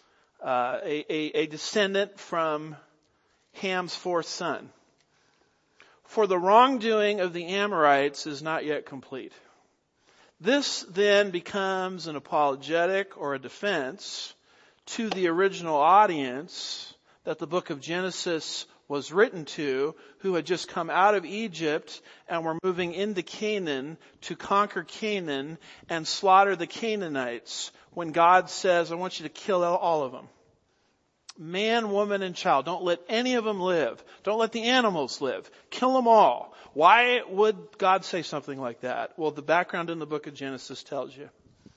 A descendant from Ham's fourth son. For the wrongdoing of the Amorites is not yet complete. This then becomes an apologetic or a defense to the original audience that the book of Genesis was written to, who had just come out of Egypt and were moving into Canaan to conquer Canaan and slaughter the Canaanites, when God says, I want you to kill all of them. Man, woman, and child. Don't let any of them live. Don't let the animals live. Kill them all. Why would God say something like that? Well, the background in the book of Genesis tells you.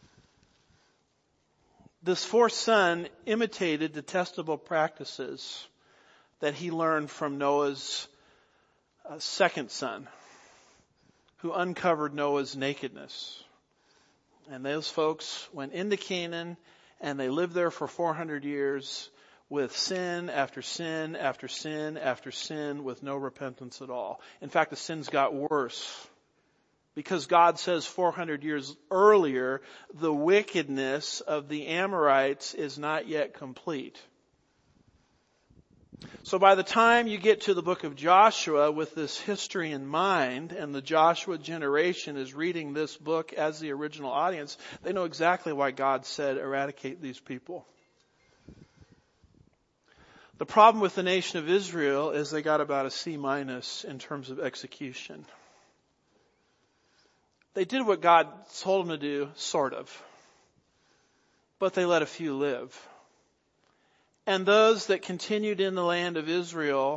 This fourth son imitated detestable practices that he learned from Noah's second son, who uncovered Noah's nakedness. And those folks went into Canaan and they lived there for 400 years with sin after sin after sin after sin with no repentance at all. In fact, the sins got worse. Because God says 400 years earlier, the wickedness of the Amorites is not yet complete. So by the time you get to the book of Joshua with this history in mind, and the Joshua generation is reading this book as the original audience, they know exactly why God said eradicate these people. The problem with the nation of Israel is they got about a C- in terms of execution. They did what God told them to do, sort of. But they let a few live. And those that continued in the land of Israel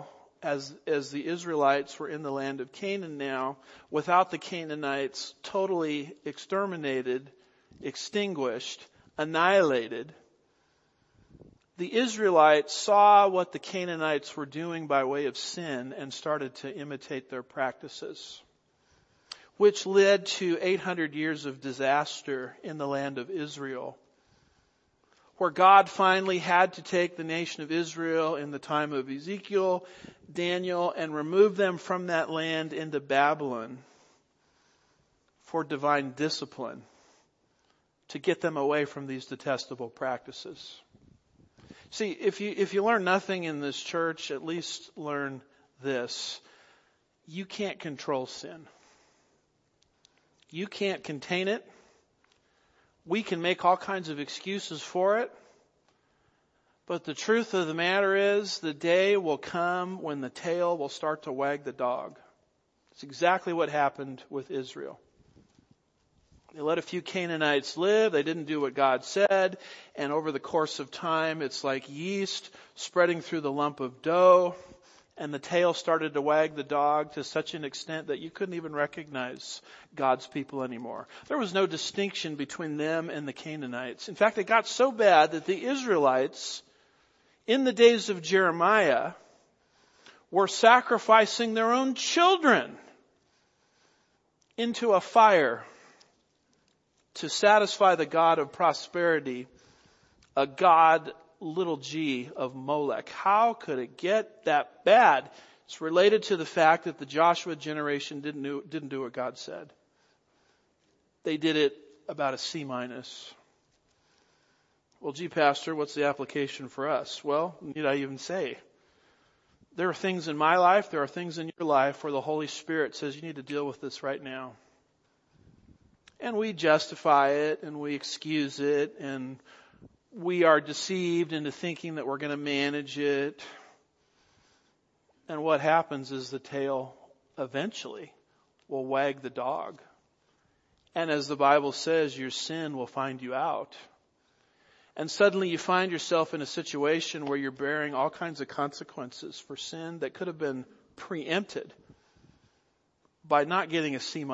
as the Israelites were in the land of Canaan now, without the Canaanites totally exterminated, extinguished, annihilated, the Israelites saw what the Canaanites were doing by way of sin and started to imitate their practices, which led to 800 years of disaster in the land of Israel, where God finally had to take the nation of Israel in the time of Ezekiel, Daniel, and remove them from that land into Babylon for divine discipline to get them away from these detestable practices. See, if you learn nothing in this church, at least learn this. You can't control sin. You can't contain it. We can make all kinds of excuses for it. But the truth of the matter is, the day will come when the tail will start to wag the dog. It's exactly what happened with Israel. They let a few Canaanites live. They didn't do what God said. And over the course of time, it's like yeast spreading through the lump of dough. And the tail started to wag the dog to such an extent that you couldn't even recognize God's people anymore. There was no distinction between them and the Canaanites. In fact, it got so bad that the Israelites, in the days of Jeremiah, were sacrificing their own children into a fire to satisfy the God of prosperity, a God little g of Molech. How could it get that bad? It's related to the fact that the Joshua generation didn't do what God said. They did it about a C-. Well, gee, Pastor, what's the application for us? Well, need I even say? There are things in my life, there are things in your life where the Holy Spirit says you need to deal with this right now. And we justify it and we excuse it and we are deceived into thinking that we're going to manage it. And what happens is the tail eventually will wag the dog. And as the Bible says, your sin will find you out. And suddenly you find yourself in a situation where you're bearing all kinds of consequences for sin that could have been preempted by not getting a C-,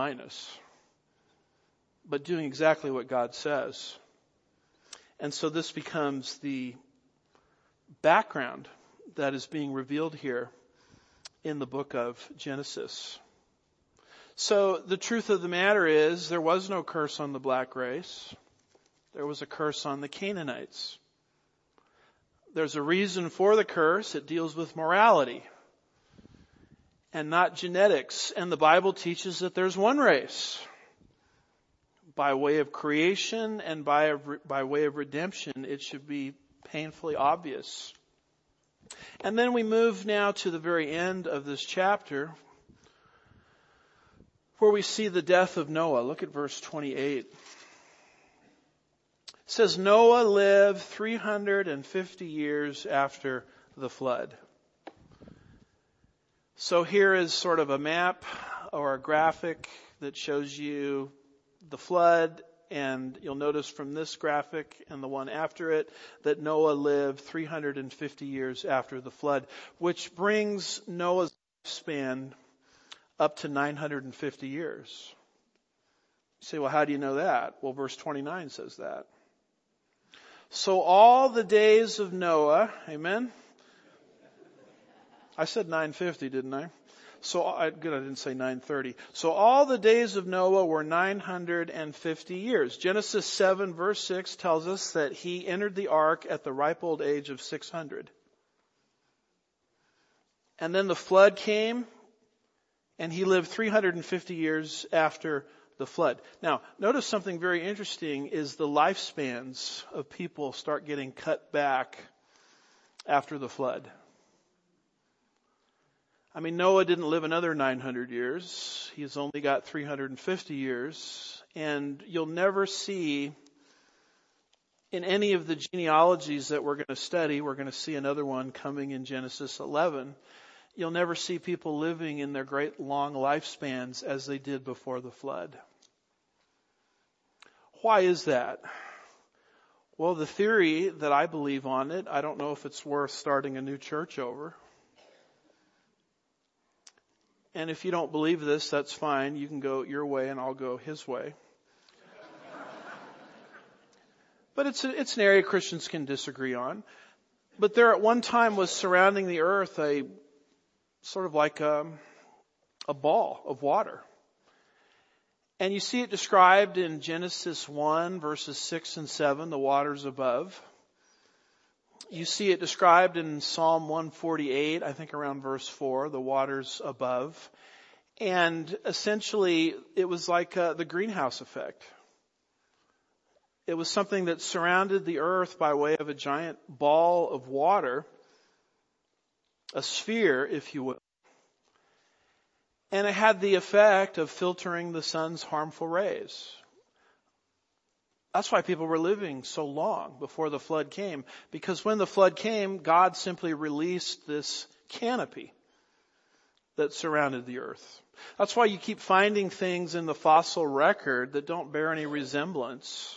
but doing exactly what God says. And so this becomes the background that is being revealed here in the book of Genesis. So the truth of the matter is there was no curse on the black race. There was a curse on the Canaanites. There's a reason for the curse. It deals with morality and not genetics. And the Bible teaches that there's one race. By way of creation and by way of redemption, it should be painfully obvious. And then we move now to the very end of this chapter where we see the death of Noah. Look at verse 28. It says, Noah lived 350 years after the flood. So here is sort of a map or a graphic that shows you the flood, and you'll notice from this graphic and the one after it that Noah lived 350 years after the flood, which brings Noah's lifespan up to 950 years. You say, well, how do you know that? Well, verse 29 says that. So all the days of Noah, amen? I said 950, didn't I? Good, I didn't say 930. So all the days of Noah were 950 years. Genesis 7 verse 6 tells us that he entered the ark at the ripe old age of 600. And then the flood came, and he lived 350 years after the flood. Now, notice something very interesting is the lifespans of people start getting cut back after the flood. I mean, Noah didn't live another 900 years. He's only got 350 years. And you'll never see in any of the genealogies that we're going to study, we're going to see another one coming in Genesis 11. You'll never see people living in their great long lifespans as they did before the flood. Why is that? Well, the theory that I believe on it, I don't know if it's worth starting a new church over. And if you don't believe this, that's fine. You can go your way and I'll go his way. But it's an area Christians can disagree on. But there at one time was surrounding the earth a sort of like a ball of water. And you see it described in Genesis 1 verses 6 and 7, the waters above. You see it described in Psalm 148, I think around verse 4, the waters above. And essentially it was like the greenhouse effect. It was something that surrounded the earth by way of a giant ball of water, a sphere, if you will. And it had the effect of filtering the sun's harmful rays. That's why people were living so long before the flood came. Because when the flood came, God simply released this canopy that surrounded the earth. That's why you keep finding things in the fossil record that don't bear any resemblance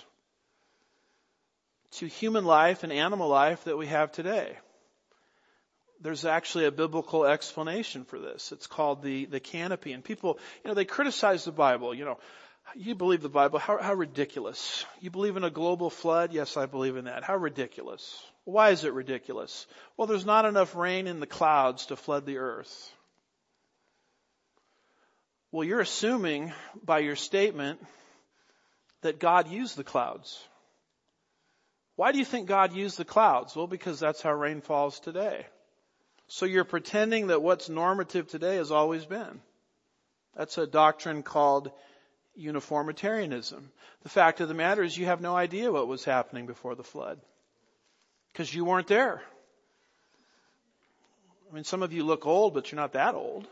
to human life and animal life that we have today. There's actually a biblical explanation for this. It's called the canopy. And people, they criticize the Bible. You believe the Bible. How ridiculous. You believe in a global flood? Yes, I believe in that. How ridiculous. Why is it ridiculous? Well, there's not enough rain in the clouds to flood the earth. Well, you're assuming by your statement that God used the clouds. Why do you think God used the clouds? Well, because that's how rain falls today. So you're pretending that what's normative today has always been. That's a doctrine called uniformitarianism. The fact of the matter is you have no idea what was happening before the flood. Because you weren't there. I mean, some of you look old, but you're not that old.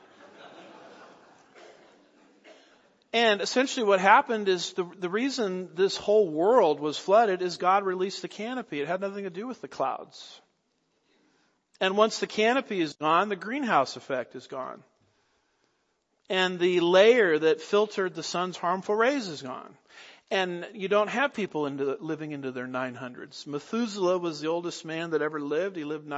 And essentially what happened is the reason this whole world was flooded is God released the canopy. It had nothing to do with the clouds. And once the canopy is gone, the greenhouse effect is gone. And the layer that filtered the sun's harmful rays is gone. And you don't have people living into their 900s. Methuselah was the oldest man that ever lived. He lived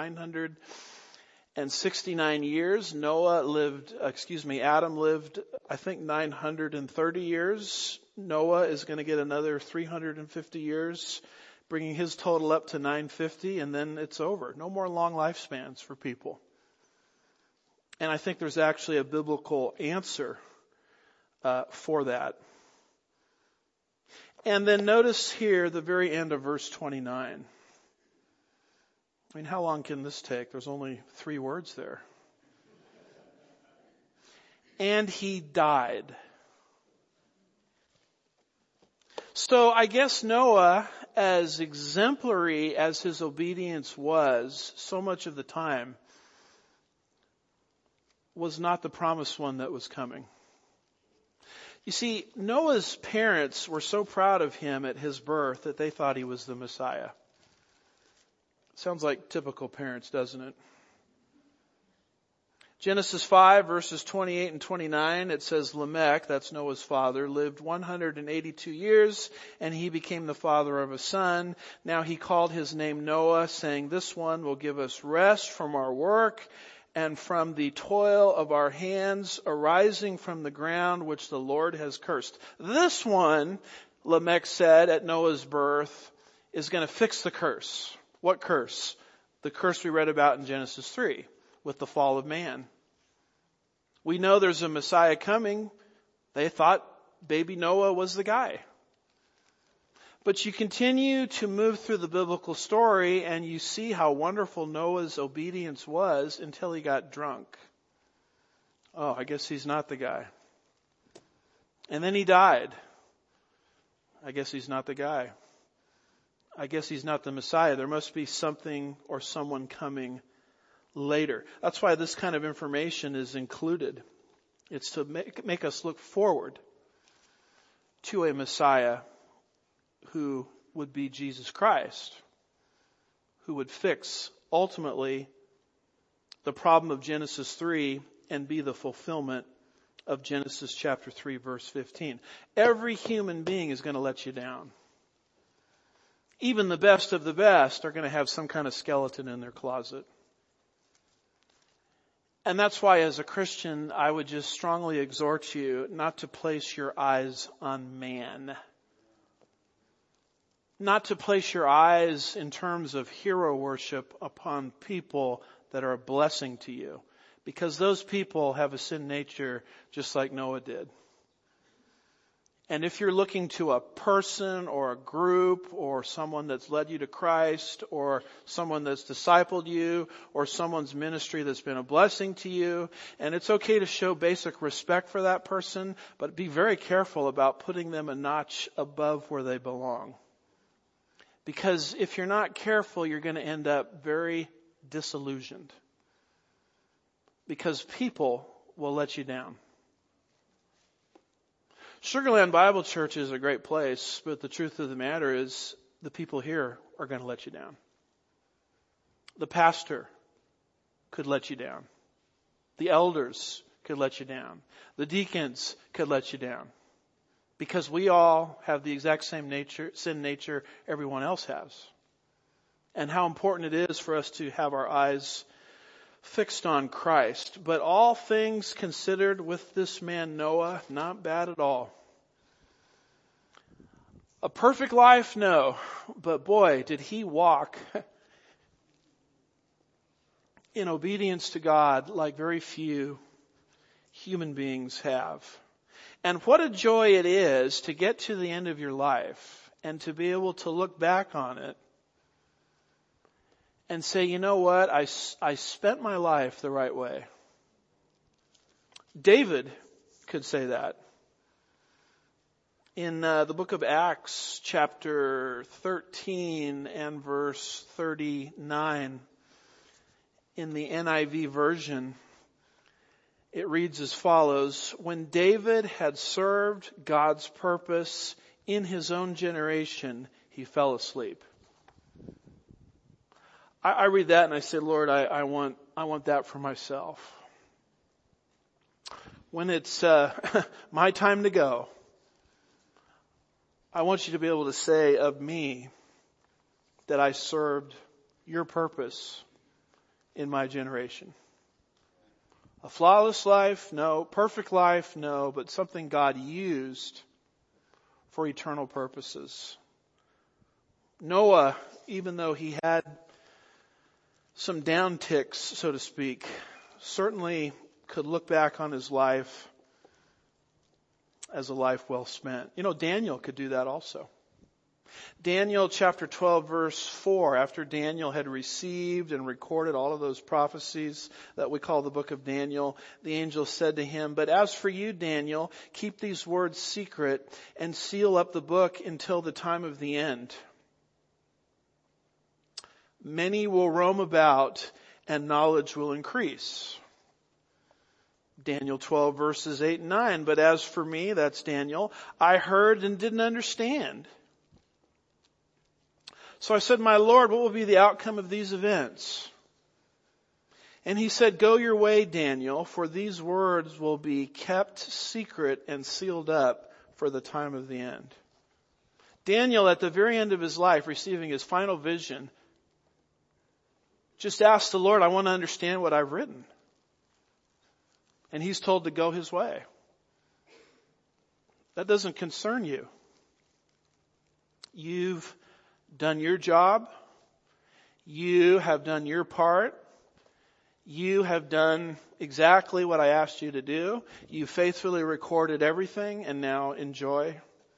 969 years. Adam lived, I think, 930 years. Noah is going to get another 350 years, bringing his total up to 950, and then it's over. No more long lifespans for people. And I think there's actually a biblical answer for that. And then notice here the very end of verse 29. I mean, how long can this take? There's only 3 words there. And he died. So I guess Noah, as exemplary as his obedience was so much of the time, was not the promised one that was coming. You see, Noah's parents were so proud of him at his birth that they thought he was the Messiah. Sounds like typical parents, doesn't it? Genesis 5 verses 28 and 29, it says Lamech, that's Noah's father, lived 182 years and he became the father of a son. Now he called his name Noah, saying, "This one will give us rest from our work and from the toil of our hands arising from the ground which the Lord has cursed." This one, Lamech said at Noah's birth, is going to fix the curse. What curse? The curse we read about in Genesis 3 with the fall of man. We know there's a Messiah coming. They thought baby Noah was the guy. But you continue to move through the biblical story and you see how wonderful Noah's obedience was until he got drunk. Oh, I guess he's not the guy. And then he died. I guess he's not the guy. I guess he's not the Messiah. There must be something or someone coming later. That's why this kind of information is included. It's to make us look forward to a Messiah who would be Jesus Christ, who would fix ultimately the problem of Genesis 3 and be the fulfillment of Genesis chapter 3 verse 15. Every human being is going to let you down. Even the best of the best are going to have some kind of skeleton in their closet. And that's why as a Christian, I would just strongly exhort you not to place your eyes on man. Not to place your eyes in terms of hero worship upon people that are a blessing to you. Because those people have a sin nature just like Noah did. And if you're looking to a person or a group or someone that's led you to Christ or someone that's discipled you or someone's ministry that's been a blessing to you, and it's okay to show basic respect for that person, but be very careful about putting them a notch above where they belong. Because if you're not careful, you're going to end up very disillusioned. Because people will let you down. Sugarland Bible Church is a great place, but the truth of the matter is the people here are going to let you down. The pastor could let you down. The elders could let you down. The deacons could let you down. Because we all have the exact same sin nature everyone else has. And how important it is for us to have our eyes fixed on Christ. But all things considered with this man Noah, not bad at all. A perfect life? No. But boy, did he walk in obedience to God like very few human beings have. And what a joy it is to get to the end of your life and to be able to look back on it and say, you know what, I spent my life the right way. David could say that. In the book of Acts, chapter 13 and verse 39, in the NIV version, it reads as follows: when David had served God's purpose in his own generation, he fell asleep. I read that and I say, Lord, I want that for myself. When it's my time to go, I want you to be able to say of me that I served your purpose in my generation. A flawless life? No. Perfect life? No. But something God used for eternal purposes. Noah, even though he had some down ticks, so to speak, certainly could look back on his life as a life well spent. You know, Daniel could do that also. Daniel chapter 12 verse 4, after Daniel had received and recorded all of those prophecies that we call the book of Daniel, the angel said to him, but as for you, Daniel, keep these words secret and seal up the book until the time of the end. Many will roam about and knowledge will increase. Daniel 12 verses 8 and 9. But as for me, that's Daniel, I heard and didn't understand. So I said, my Lord, what will be the outcome of these events? And he said, go your way, Daniel, for these words will be kept secret and sealed up for the time of the end. Daniel, at the very end of his life, receiving his final vision, just asked the Lord, I want to understand what I've written. And he's told to go his way. That doesn't concern you. You've done your job. You have done your part. You have done exactly what I asked you to do. You faithfully recorded everything, and now enjoy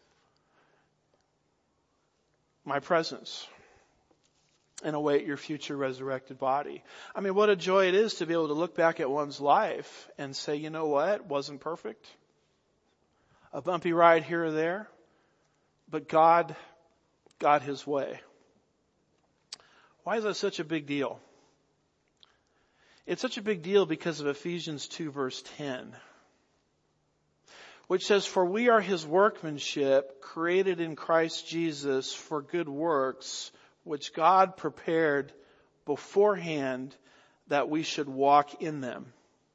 my presence and await your future resurrected body. I mean, what a joy it is to be able to look back at one's life and say, you know what, wasn't perfect. A bumpy ride here or there, but God got his way. Why is that such a big deal? It's such a big deal because of Ephesians 2 verse 10, which says, for we are his workmanship, created in Christ Jesus for good works, which God prepared beforehand that we should walk in them.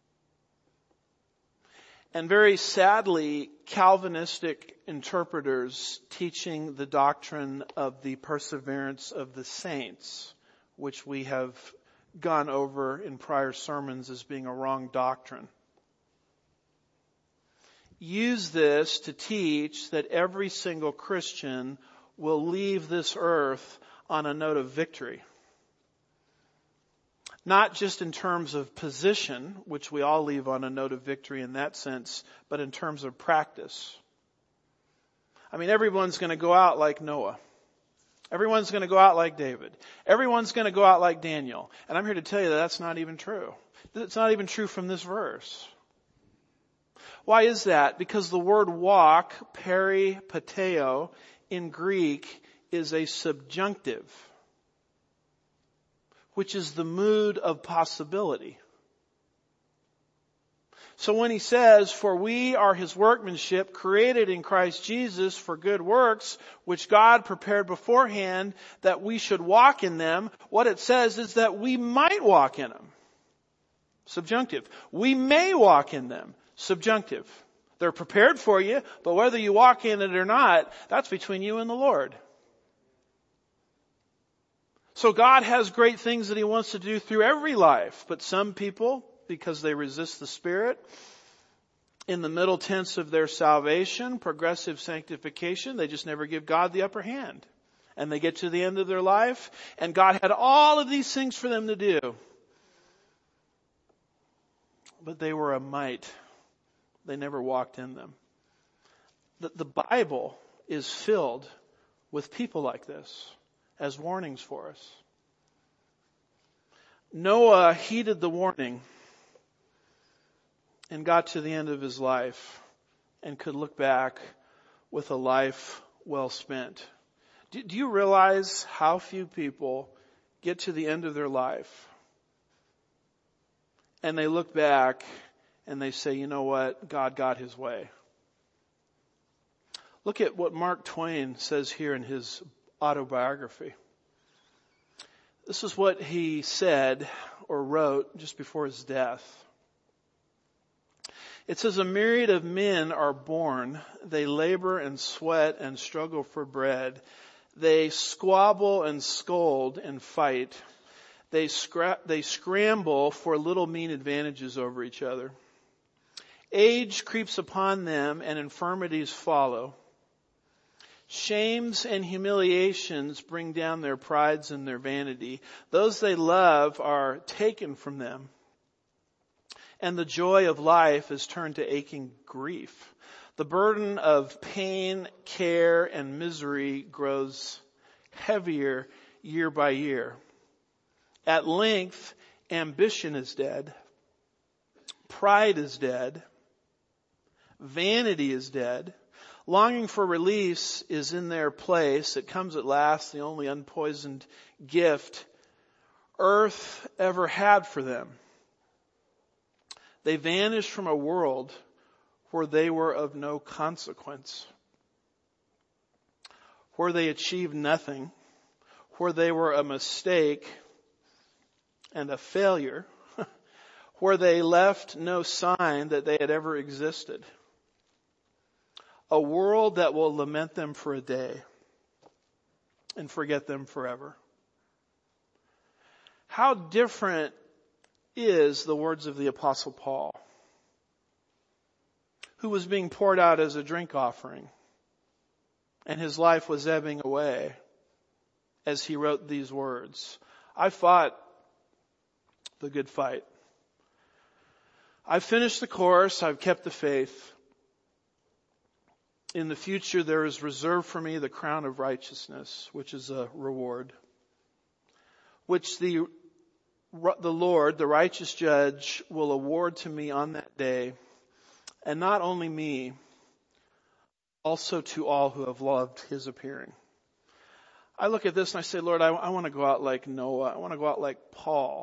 And very sadly, Calvinistic interpreters teaching the doctrine of the perseverance of the saints, which we have gone over in prior sermons as being a wrong doctrine. Use this to teach that every single Christian will leave this earth on a note of victory. Not just in terms of position, which we all leave on a note of victory in that sense, but in terms of practice. I mean, everyone's going to go out like Noah. Everyone's going to go out like David. Everyone's going to go out like Daniel. And I'm here to tell you that that's not even true. It's not even true from this verse. Why is that? Because the word walk, peripateo, in Greek is a subjunctive, which is the mood of possibility. So when he says, for we are his workmanship, created in Christ Jesus for good works, which God prepared beforehand that we should walk in them, what it says is that we might walk in them. Subjunctive. We may walk in them. Subjunctive. They're prepared for you, but whether you walk in it or not, that's between you and the Lord. So God has great things that he wants to do through every life, but some people, because they resist the Spirit, in the middle tense of their salvation, progressive sanctification, they just never give God the upper hand. And they get to the end of their life, and God had all of these things for them to do. But they were a mite. They never walked in them. The Bible is filled with people like this as warnings for us. Noah heeded the warning and got to the end of his life and could look back with a life well spent. Do you realize how few people get to the end of their life and they look back and they say, you know what, God got his way? Look at what Mark Twain says here in his autobiography. This is what he said or wrote just before his death. It says, a myriad of men are born. They labor and sweat and struggle for bread. They squabble and scold and fight. They scramble for little mean advantages over each other. Age creeps upon them and infirmities follow. Shames and humiliations bring down their prides and their vanity. Those they love are taken from them. And the joy of life is turned to aching grief. The burden of pain, care, and misery grows heavier year by year. At length, ambition is dead. Pride is dead. Vanity is dead. Longing for release is in their place. It comes at last, the only unpoisoned gift earth ever had for them. They vanished from a world where they were of no consequence, where they achieved nothing, where they were a mistake and a failure, where they left no sign that they had ever existed. A world that will lament them for a day and forget them forever. How different is the words of the Apostle Paul, who was being poured out as a drink offering, and his life was ebbing away as he wrote these words. I fought the good fight. I've finished the course. I've kept the faith. In the future, there is reserved for me the crown of righteousness, which is a reward, which the Lord, the righteous judge, will award to me on that day. And not only me, also to all who have loved his appearing. I look at this and I say, Lord, I want to go out like Noah. I want to go out like Paul.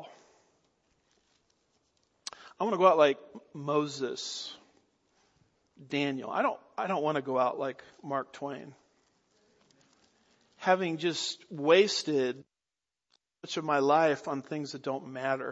I want to go out like Moses, Daniel. I don't want to go out like Mark Twain, having just wasted much of my life on things that don't matter.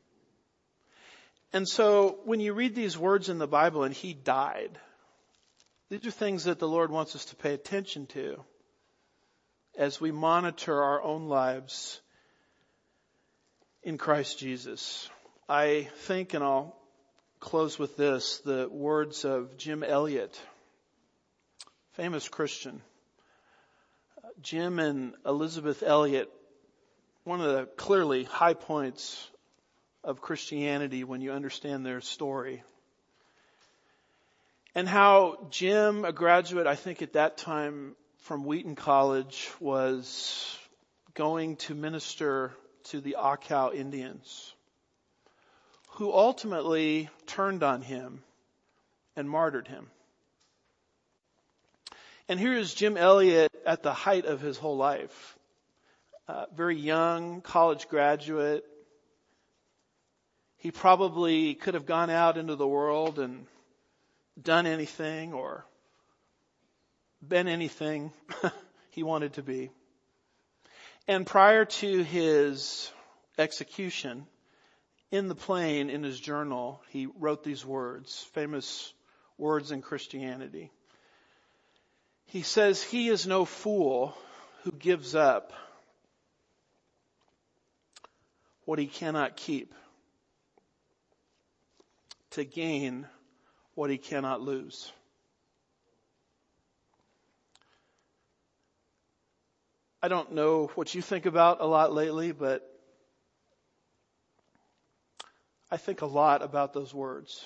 And so when you read these words in the Bible, and he died, these are things that the Lord wants us to pay attention to as we monitor our own lives in Christ Jesus. I think, and I'll close with this, the words of Jim Elliot, famous Christian. Jim and Elizabeth Elliot, one of the clearly high points of Christianity when you understand their story. And how Jim, a graduate, I think at that time from Wheaton College, was going to minister to the Akau Indians, who ultimately turned on him and martyred him. And here is Jim Elliot at the height of his whole life. Very young, college graduate. He probably could have gone out into the world and done anything or been anything he wanted to be. And prior to his execution, in the plane, in his journal, he wrote these words, famous words in Christianity. He says, "He is no fool who gives up what he cannot keep to gain what he cannot lose." I don't know what you think about a lot lately, but I think a lot about those words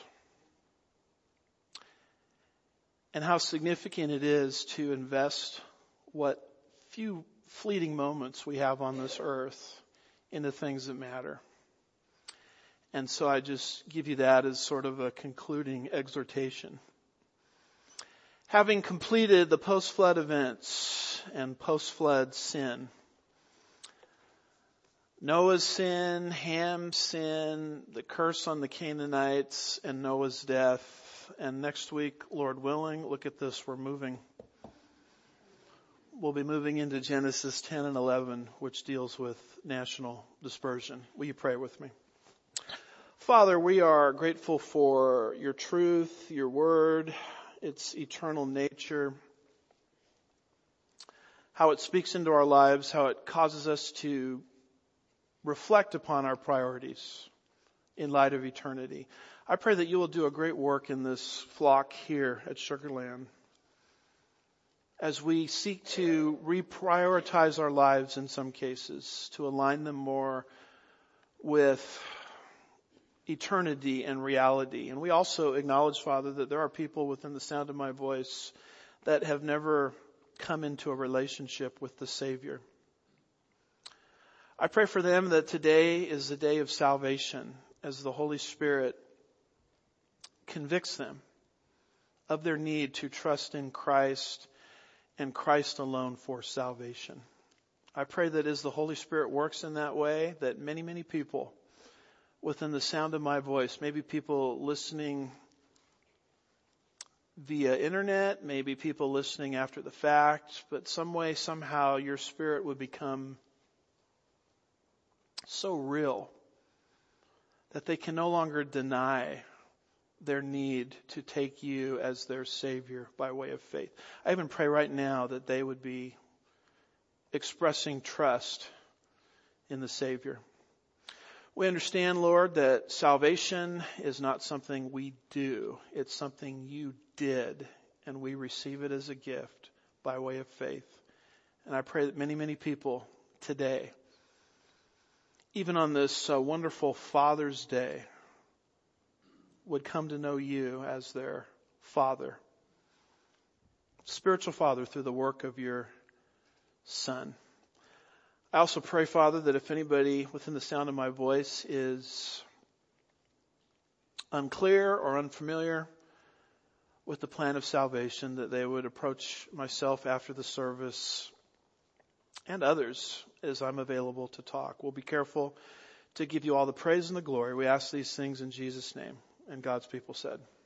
and how significant it is to invest what few fleeting moments we have on this earth into things that matter. And so I just give you that as sort of a concluding exhortation. Having completed the post-flood events and post-flood sin, Noah's sin, Ham's sin, the curse on the Canaanites, and Noah's death. And next week, Lord willing, look at this, we'll be moving into Genesis 10 and 11, which deals with national dispersion. Will you pray with me? Father, we are grateful for your truth, your word, its eternal nature, how it speaks into our lives, how it causes us to reflect upon our priorities in light of eternity. I pray that you will do a great work in this flock here at Sugar Land as we seek to reprioritize our lives in some cases, to align them more with eternity and reality. And we also acknowledge, Father, that there are people within the sound of my voice that have never come into a relationship with the Savior. I pray for them that today is the day of salvation as the Holy Spirit convicts them of their need to trust in Christ and Christ alone for salvation. I pray that as the Holy Spirit works in that way, that many, many people within the sound of my voice, maybe people listening via internet, maybe people listening after the fact, but some way, somehow, your Spirit would become so real that they can no longer deny their need to take you as their Savior by way of faith. I even pray right now that they would be expressing trust in the Savior. We understand, Lord, that salvation is not something we do. It's something you did, and we receive it as a gift by way of faith. And I pray that many, many people today, even on this wonderful Father's Day, would come to know you as their Father, spiritual Father, through the work of your Son. I also pray, Father, that if anybody within the sound of my voice is unclear or unfamiliar with the plan of salvation, that they would approach myself after the service and others as I'm available to talk. We'll be careful to give you all the praise and the glory. We ask these things in Jesus' name. And God's people said.